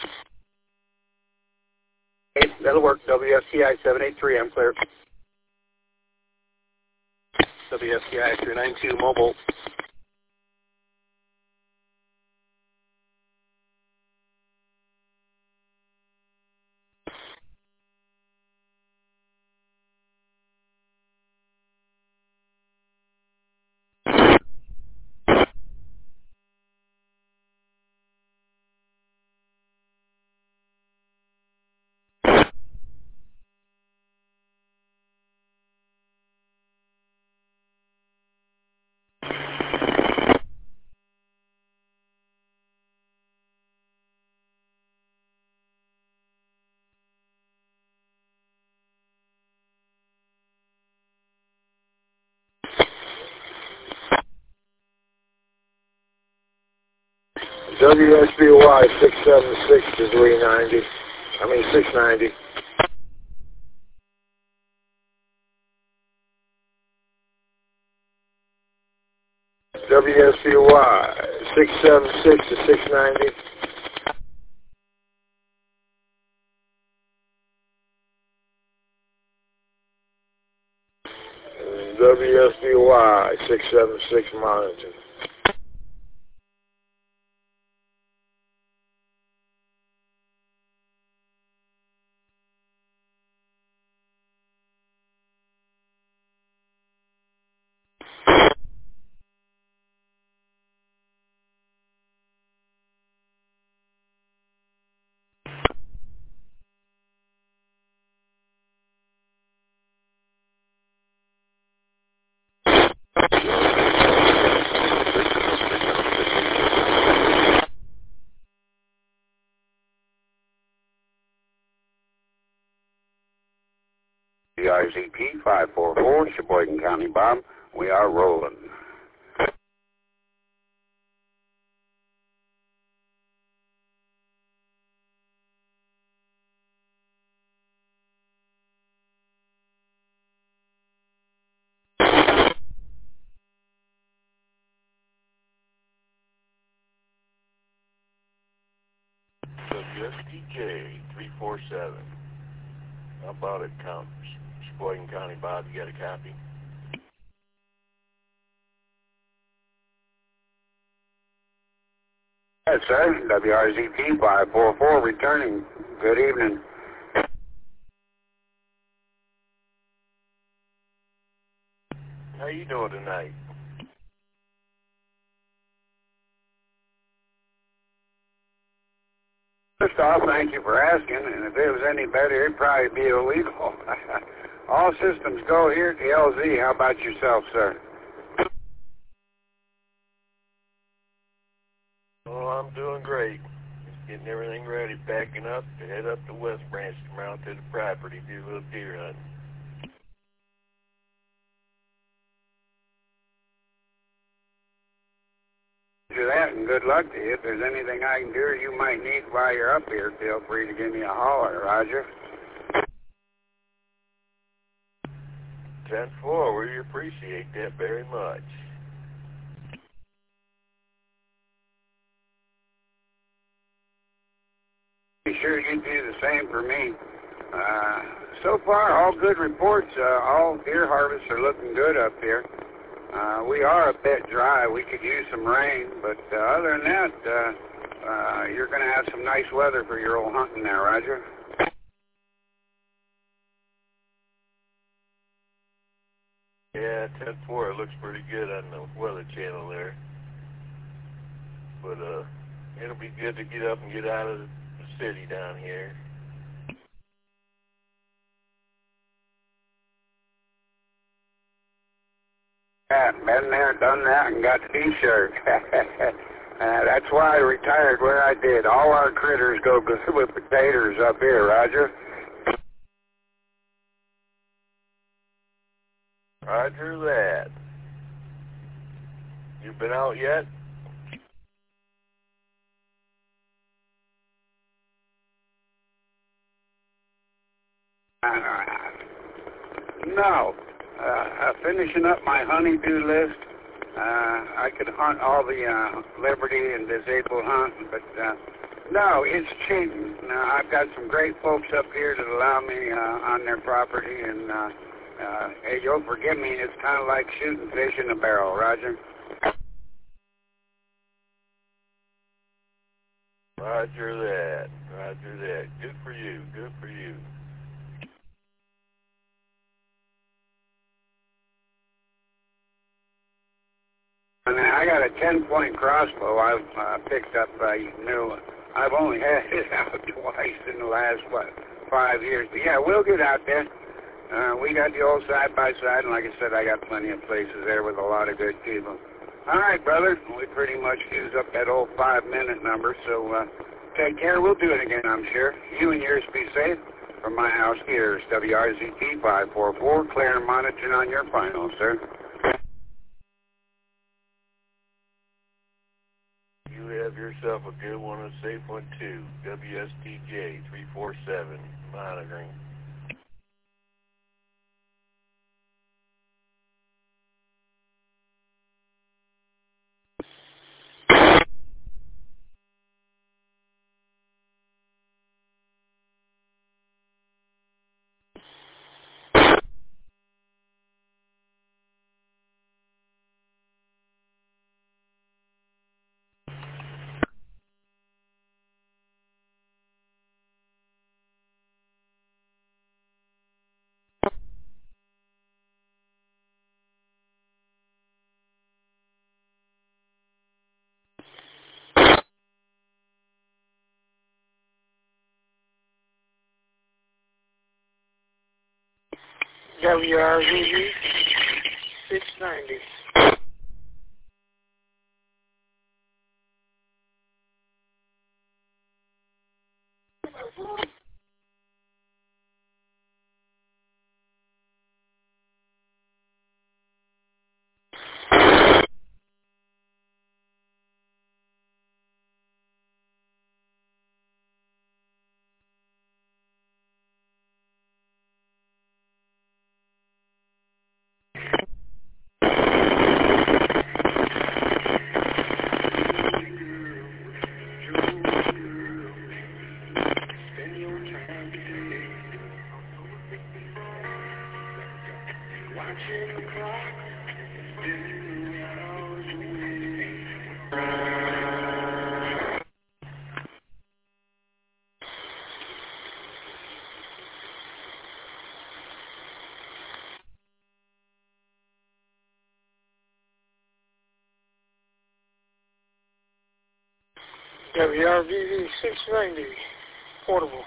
Okay, that'll work. W S C I seven eight three, I'm clear. W S C I three nine two, mobile. W S B Y six seven six to three ninety. I mean six ninety. W S B Y six seven six to six ninety. W S B Y six seven six monitor. D R Z P five four four, Sheboygan County, Bob. We are rolling. W S T J three four seven. How about it, Count? Sheboygan County, Bob, you got a copy? Yes, sir. W R Z P five four four returning. Good evening. How you doing tonight? First off, thank you for asking, and if it was any better, it'd probably be illegal. All systems go here at the L Z. How about yourself, sir? Oh, I'm doing great. Just getting everything ready, packing up to head up to West Branch tomorrow to the property, do a little deer hunting. Do that, and good luck to you. If there's anything I can do or you might need while you're up here, feel free to give me a holler, Roger. ten four, we appreciate that very much. Be sure you do the same for me. Uh, so far, all good reports. Uh, all deer harvests are looking good up here. Uh, we are a bit dry. We could use some rain, but uh, other than that, uh, uh, you're going to have some nice weather for your old hunting there, Roger. Yeah, ten four, it looks pretty good on the Weather Channel there. But uh, it'll be good to get up and get out of the city down here. Yeah, been there, done that, and got the T-shirt. uh, that's why I retired where I did. All our critters go good with potatoes up here, Roger. Roger that. You been out yet? Uh, no. Uh, uh, finishing up my honeydew list. Uh, I could hunt all the uh, Liberty and disabled hunting, but uh, no, it's cheating. Now, I've got some great folks up here that allow me uh, on their property, and uh, uh, hey, you'll forgive me, it's kind of like shooting fish in a barrel, Roger. Roger that. Roger that. Good for you. Good for you. And I got a ten-point crossbow I've uh, picked up uh, new. I've only had it out twice in the last, what, five years. But yeah, we'll get out there. Uh, we got the old side-by-side, and like I said, I got plenty of places there with a lot of good people. All right, brother, we pretty much used up that old five-minute number, so uh, take care. We'll do it again, I'm sure. You and yours be safe. From my house here, W R Z T five four four, clear and monitoring on your final, sir. You have yourself a good one, a safe one too. W S T J three four seven, monitoring. W R Z Z six ninety. W R V V six ninety, portable.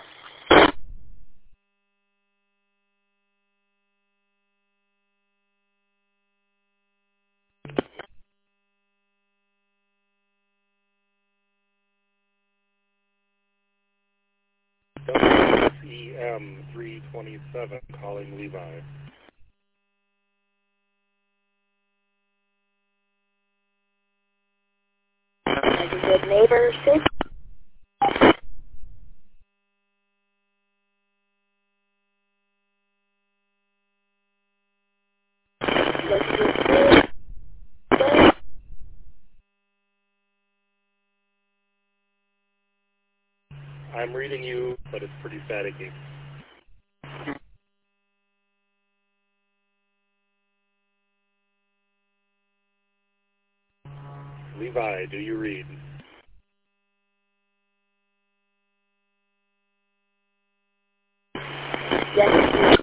W S E M three twenty-seven, calling Levi. Like a good neighbor, six. I'm reading you, but it's pretty staticky. Levi, do you read? Yes.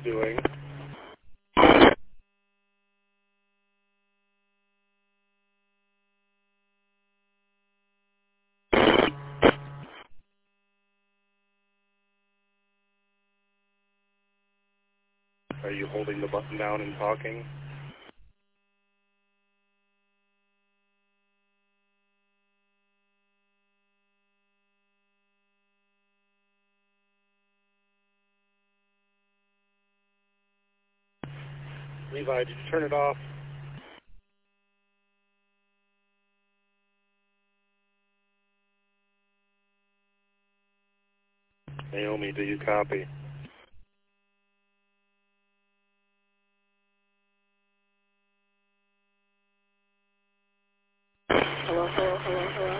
you doing? Are you holding the button down and talking? Levi, did you turn it off? Naomi, do you copy? Hello, hello, hello, hello.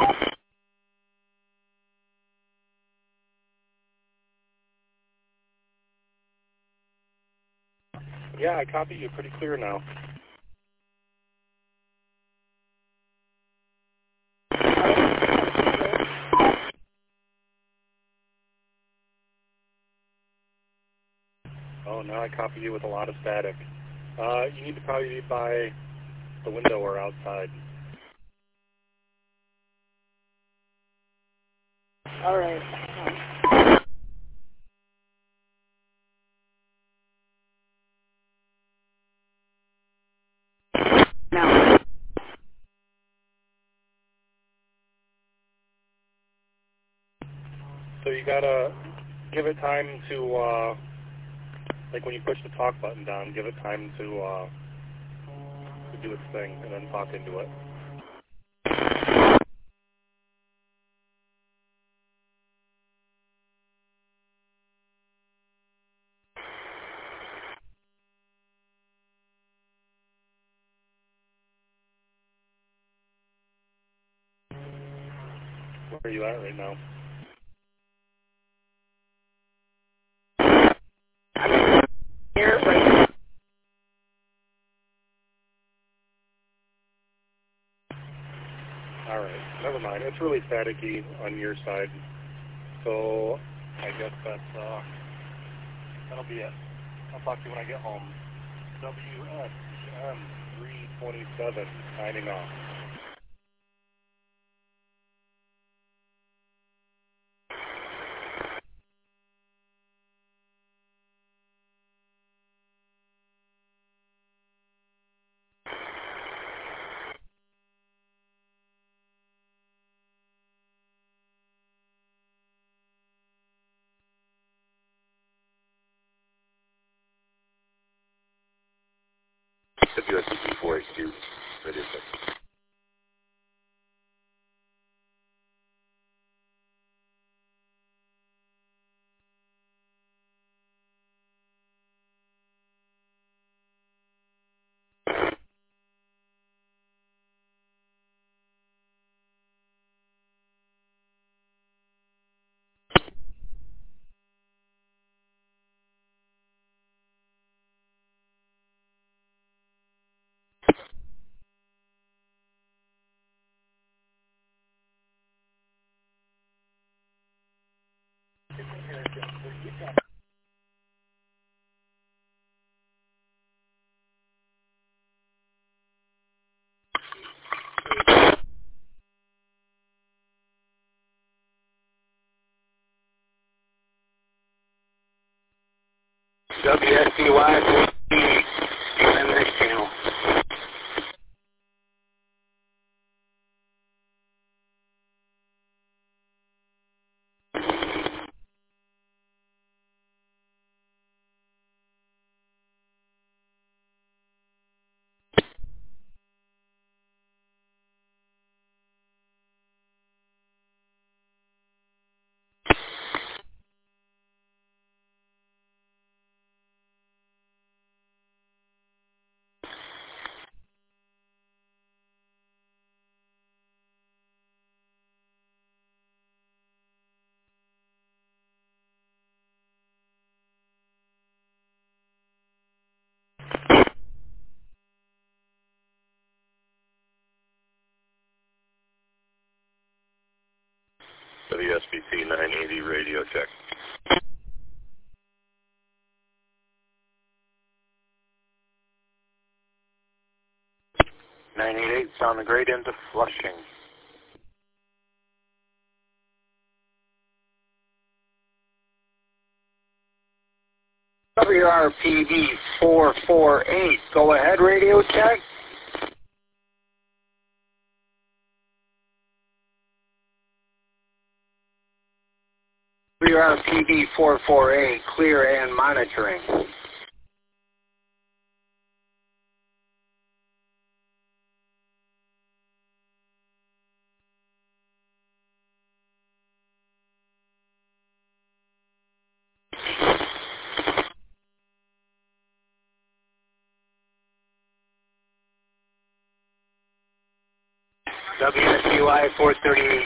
Yeah, I copy you pretty clear now. Oh, now I copy you with a lot of static. Uh, you need to probably be by the window or outside. All right. Now. So you gotta give it time to, uh, like when you push the talk button down, give it time to, uh, to do its thing and then talk into it. Where are you at right now? Here, right. All right, never mind. It's really staticky on your side, so I guess that's uh, that'll be it. I'll talk to you when I get home. W S M three twenty-seven signing off. W S C four H two, ready to W S C Y, and this channel. W S B T nine eighty radio check. on the great into Flushing. W R P D four four eight. Go ahead, radio check. W R P D four four eight, clear and monitoring. W S U I four thirty-eight.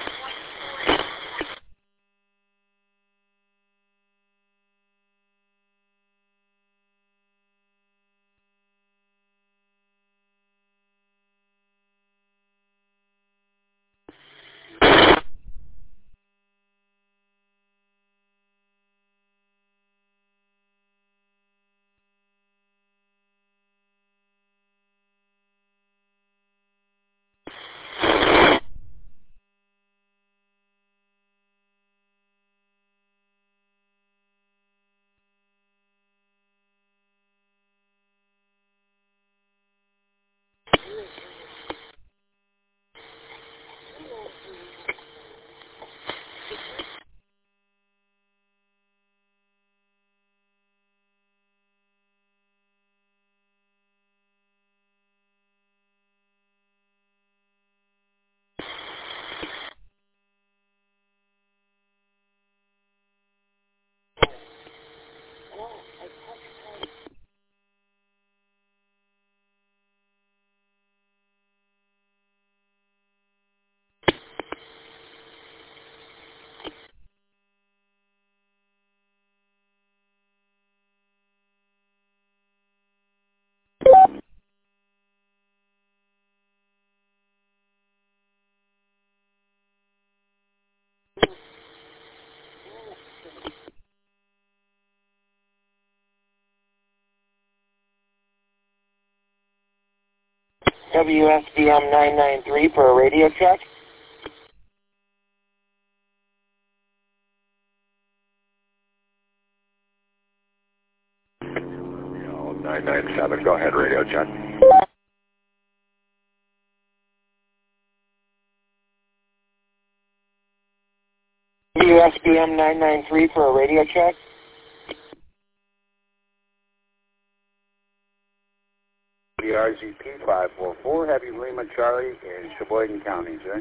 W S B M nine nine three for a radio check. nine nine seven, go ahead, radio check. W S B M nine nine three for a radio check. The R Z P five four four, Heavy Lima Charlie in Sheboygan County, sir.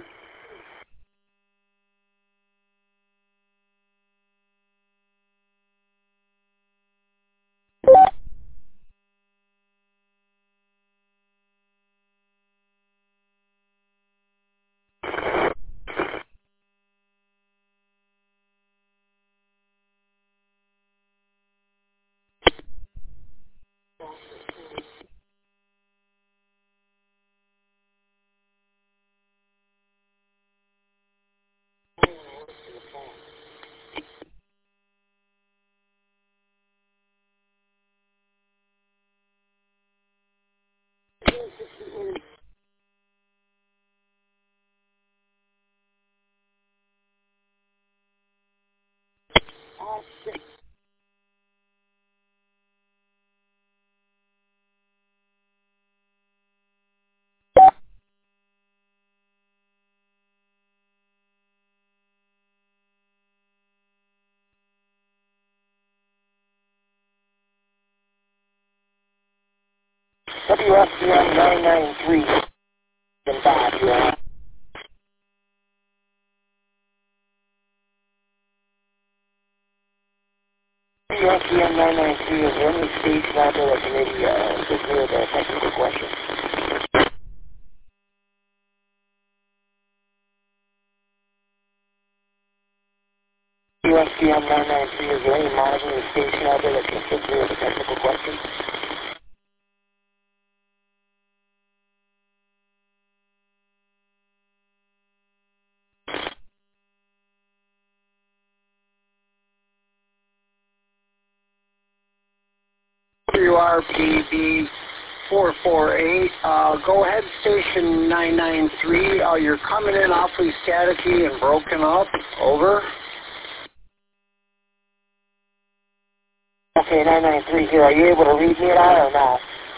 W S B M nine nine three in Dodge, right? W S B M nine nine three, is there any station out there that can maybe uh, assist me with a technical question? W S B M nine nine three, is there any monitoring station out there that can assist me with a technical question? W R P B four four eight. Uh, go ahead, station nine nine three. Uh, you're coming in awfully staticky and broken up. Over. Okay, nine nine three here. Are you able to read me at all or not?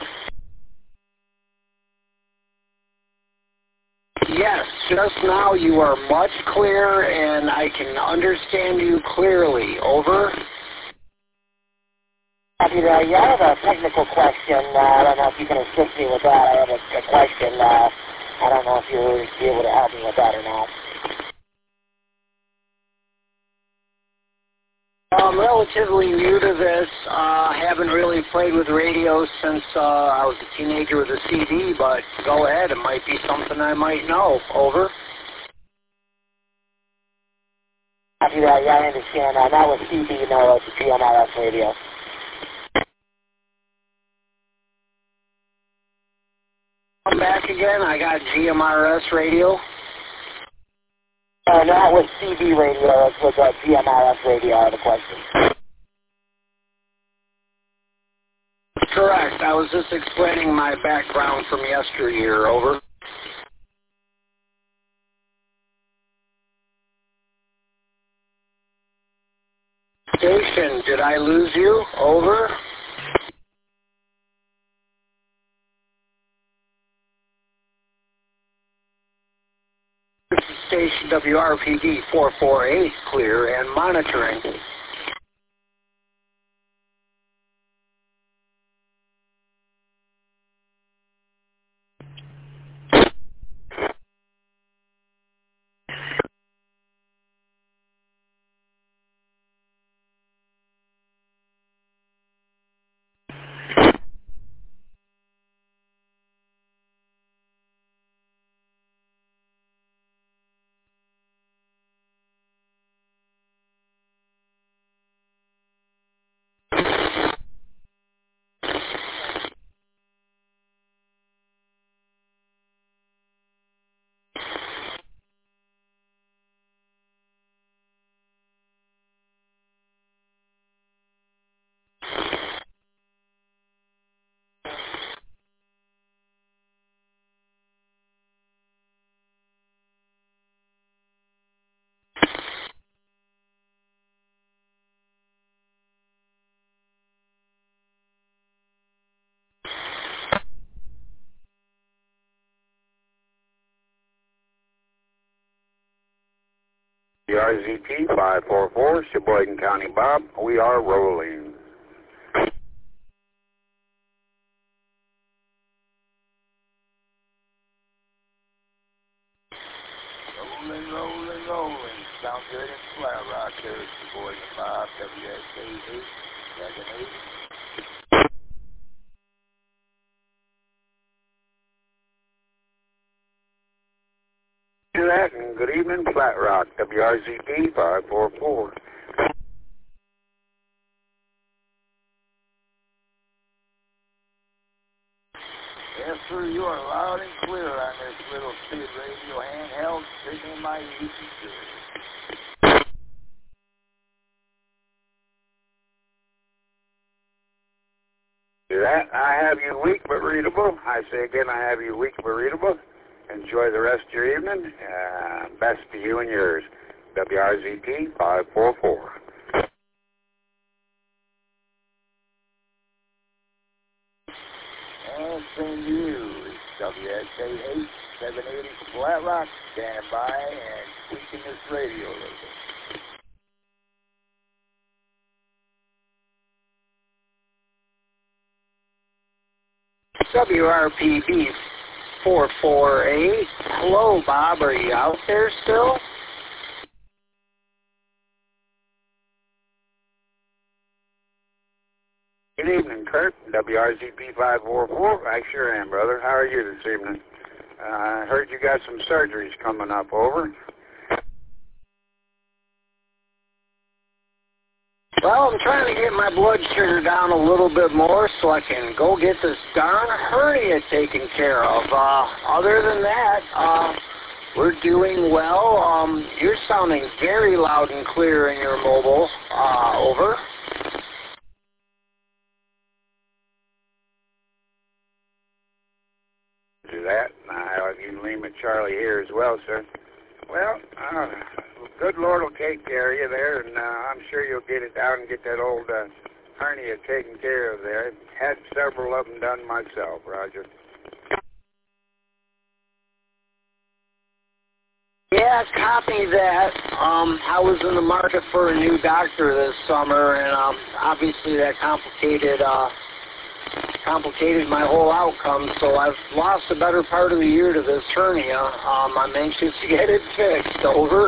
Yes, just now you are much clearer and I can understand you clearly. Over. Copy that. Yeah, I have a technical question. Uh, I don't know if you can assist me with that. I have a, a question. Uh, I don't know if you'll be able to help me with that or not. I'm relatively new to this. Uh, haven't really played with radio since uh, I was a teenager with a C D, but go ahead. It might be something I might know. Over. Copy that. Yeah, I understand. Uh, not with C D, no, it's a G M R S radio. Come back again. I got G M R S radio. Uh, not with C B radio, it's with uh, G M R S radio, I have a question. Correct. I was just explaining my background from yesteryear. Over. Station, did I lose you? Over. Station W R P D four four eight, clear and monitoring. The R Z T five four four, Sheboygan County, Bob. We are rolling. Rolling, rolling, rolling. Sound good in Flat Rock. There's Sheboygan, Bob. W S A eight, seven eighty. Do that, and good evening, Flat Rock, W R Z T five four four. Yes, sir, you are loud and clear on this little speed radio handheld signal my easy to. Do that, I have you weak but readable. I say again, I have you weak but readable. Enjoy the rest of your evening. Uh, best to you and yours. W R Z T five four four. And same to you. It's W S A eight, seven eighty Flat Rock. Standing by and tweaking this radio a little bit. W R P D four four eight. Hello, Bob. Are you out there still? Good evening, Kurt. W R Z P five four four. I sure am, brother. How are you this evening? Uh, I heard you got some surgeries coming up. Over. Well, I'm trying to get my blood sugar down a little bit more so I can go get this darn hernia taken care of. Uh, other than that, uh, we're doing well. Um, you're sounding very loud and clear in your mobile. Uh, over. that. Now, you can leave at Charlie here as well, sir. Well, uh, good Lord will take care of you there, and uh, I'm sure you'll get it down and get that old uh, hernia taken care of there. Had several of them done myself, Roger. Yeah, copy that. Um, I was in the market for a new doctor this summer, and um, obviously that complicated uh, complicated my whole outcome. So I've lost the better part of the year to this hernia. Um, I'm anxious to get it fixed. Over.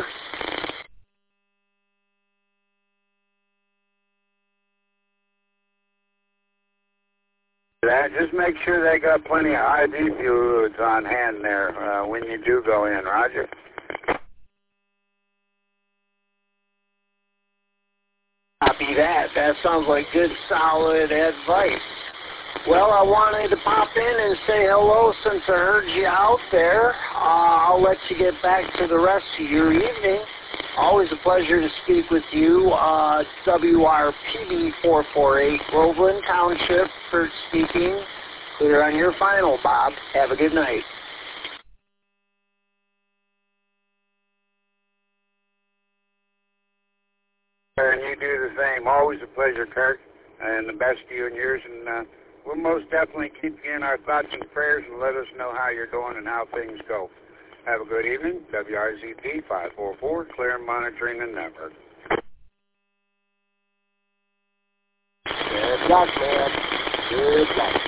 That, just make sure they got plenty of I V fluids on hand there uh, when you do go in, Roger. Copy that. That sounds like good, solid advice. Well, I wanted to pop in and say hello since I heard you out there. Uh, I'll let you get back to the rest of your evening. Always a pleasure to speak with you. Uh, W R P B four four eight, Groveland Township, Kurt speaking. Clear on your final, Bob. Have a good night. And you do the same. Always a pleasure, Kirk, and the best to you and yours. And uh, we'll most definitely keep you in our thoughts and prayers and let us know how you're doing and how things go. Have a good evening. W R Z P five four four, clear and monitoring the network. Good luck, man. Good luck.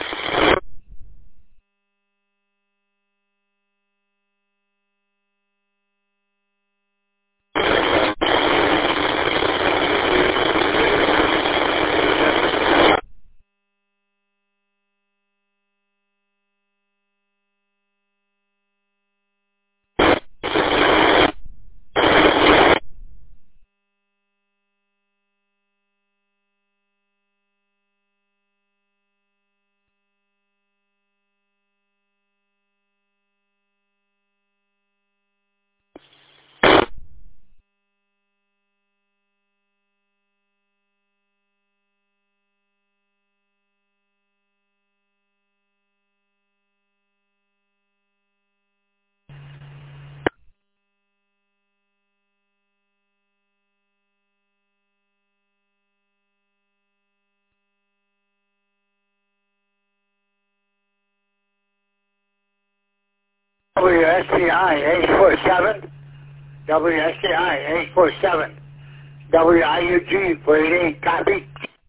W S C I eight four seven, W S C I eight four seven, W I U G forty-eight, copy.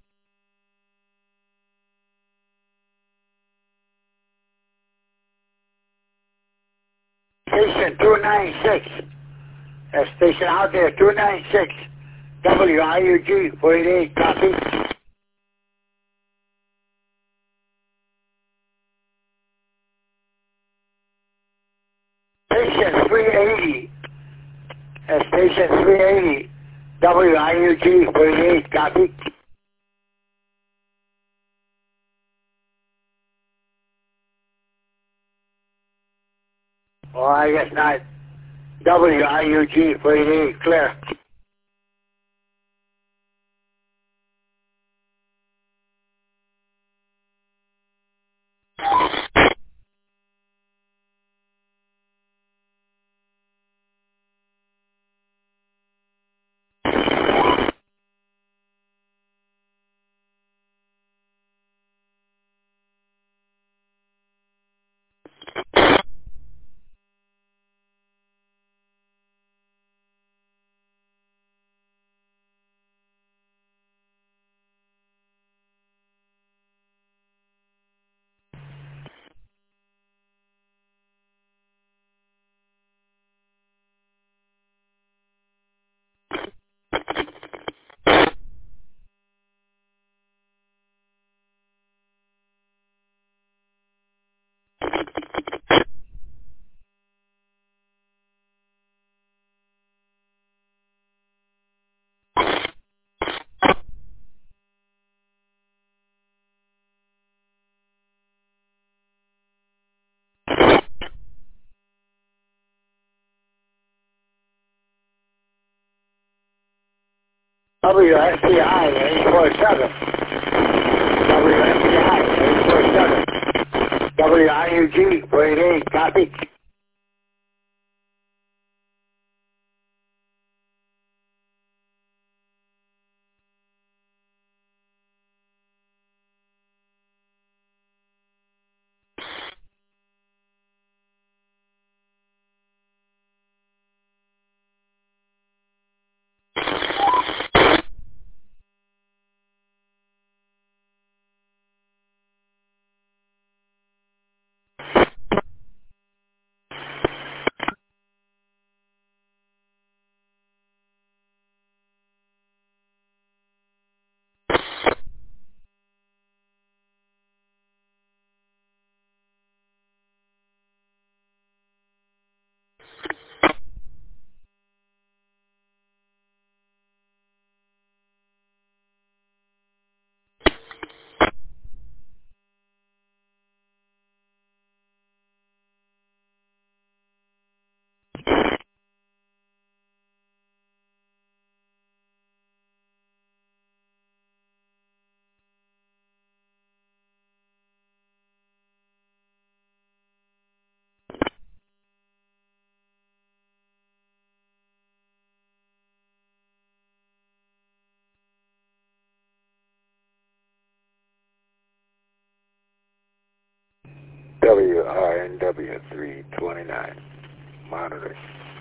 Station two nine six, uh, station out there two nine six, W I U G forty-eight, copy. Station three eighty, uh, station three eighty, W I U G forty-eight, copy. Well, I guess not. W I U G forty-eight, clear. W S C I eight four seven, W S C I eight four seven, W I U G, four eight eight, copy. W R N W three twenty-nine, monitoring.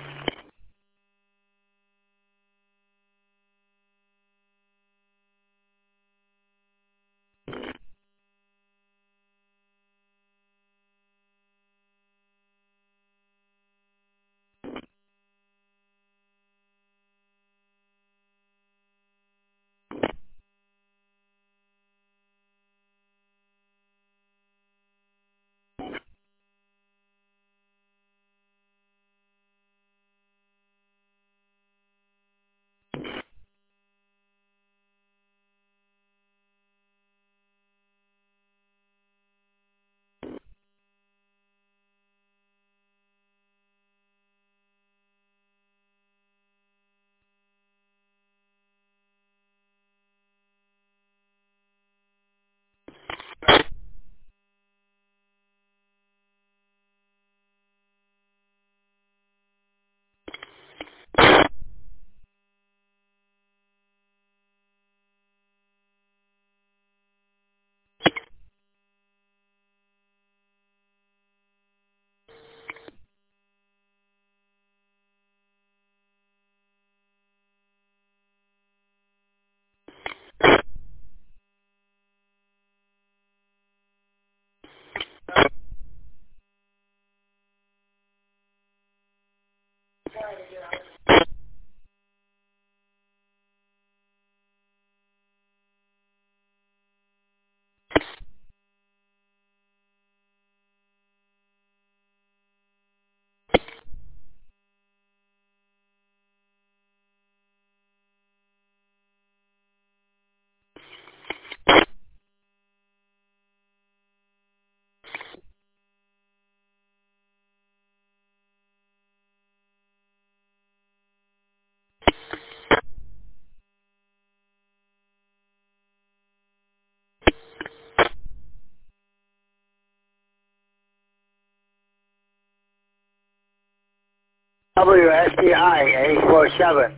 W S C I eight four seven,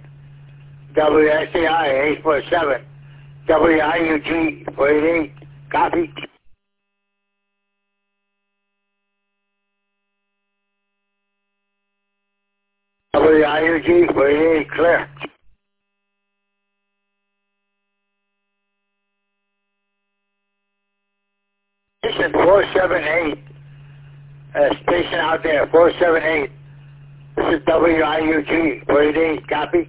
W S C I eight four seven, W I U G four eight eight, copy. W I U G four eight eight, clear. Station four seven eight, uh, station out there, four seven eight. This is W I U G four eight eight, copy.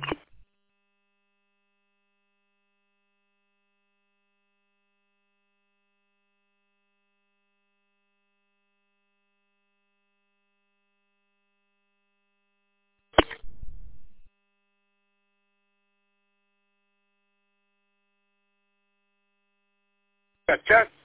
Check, check.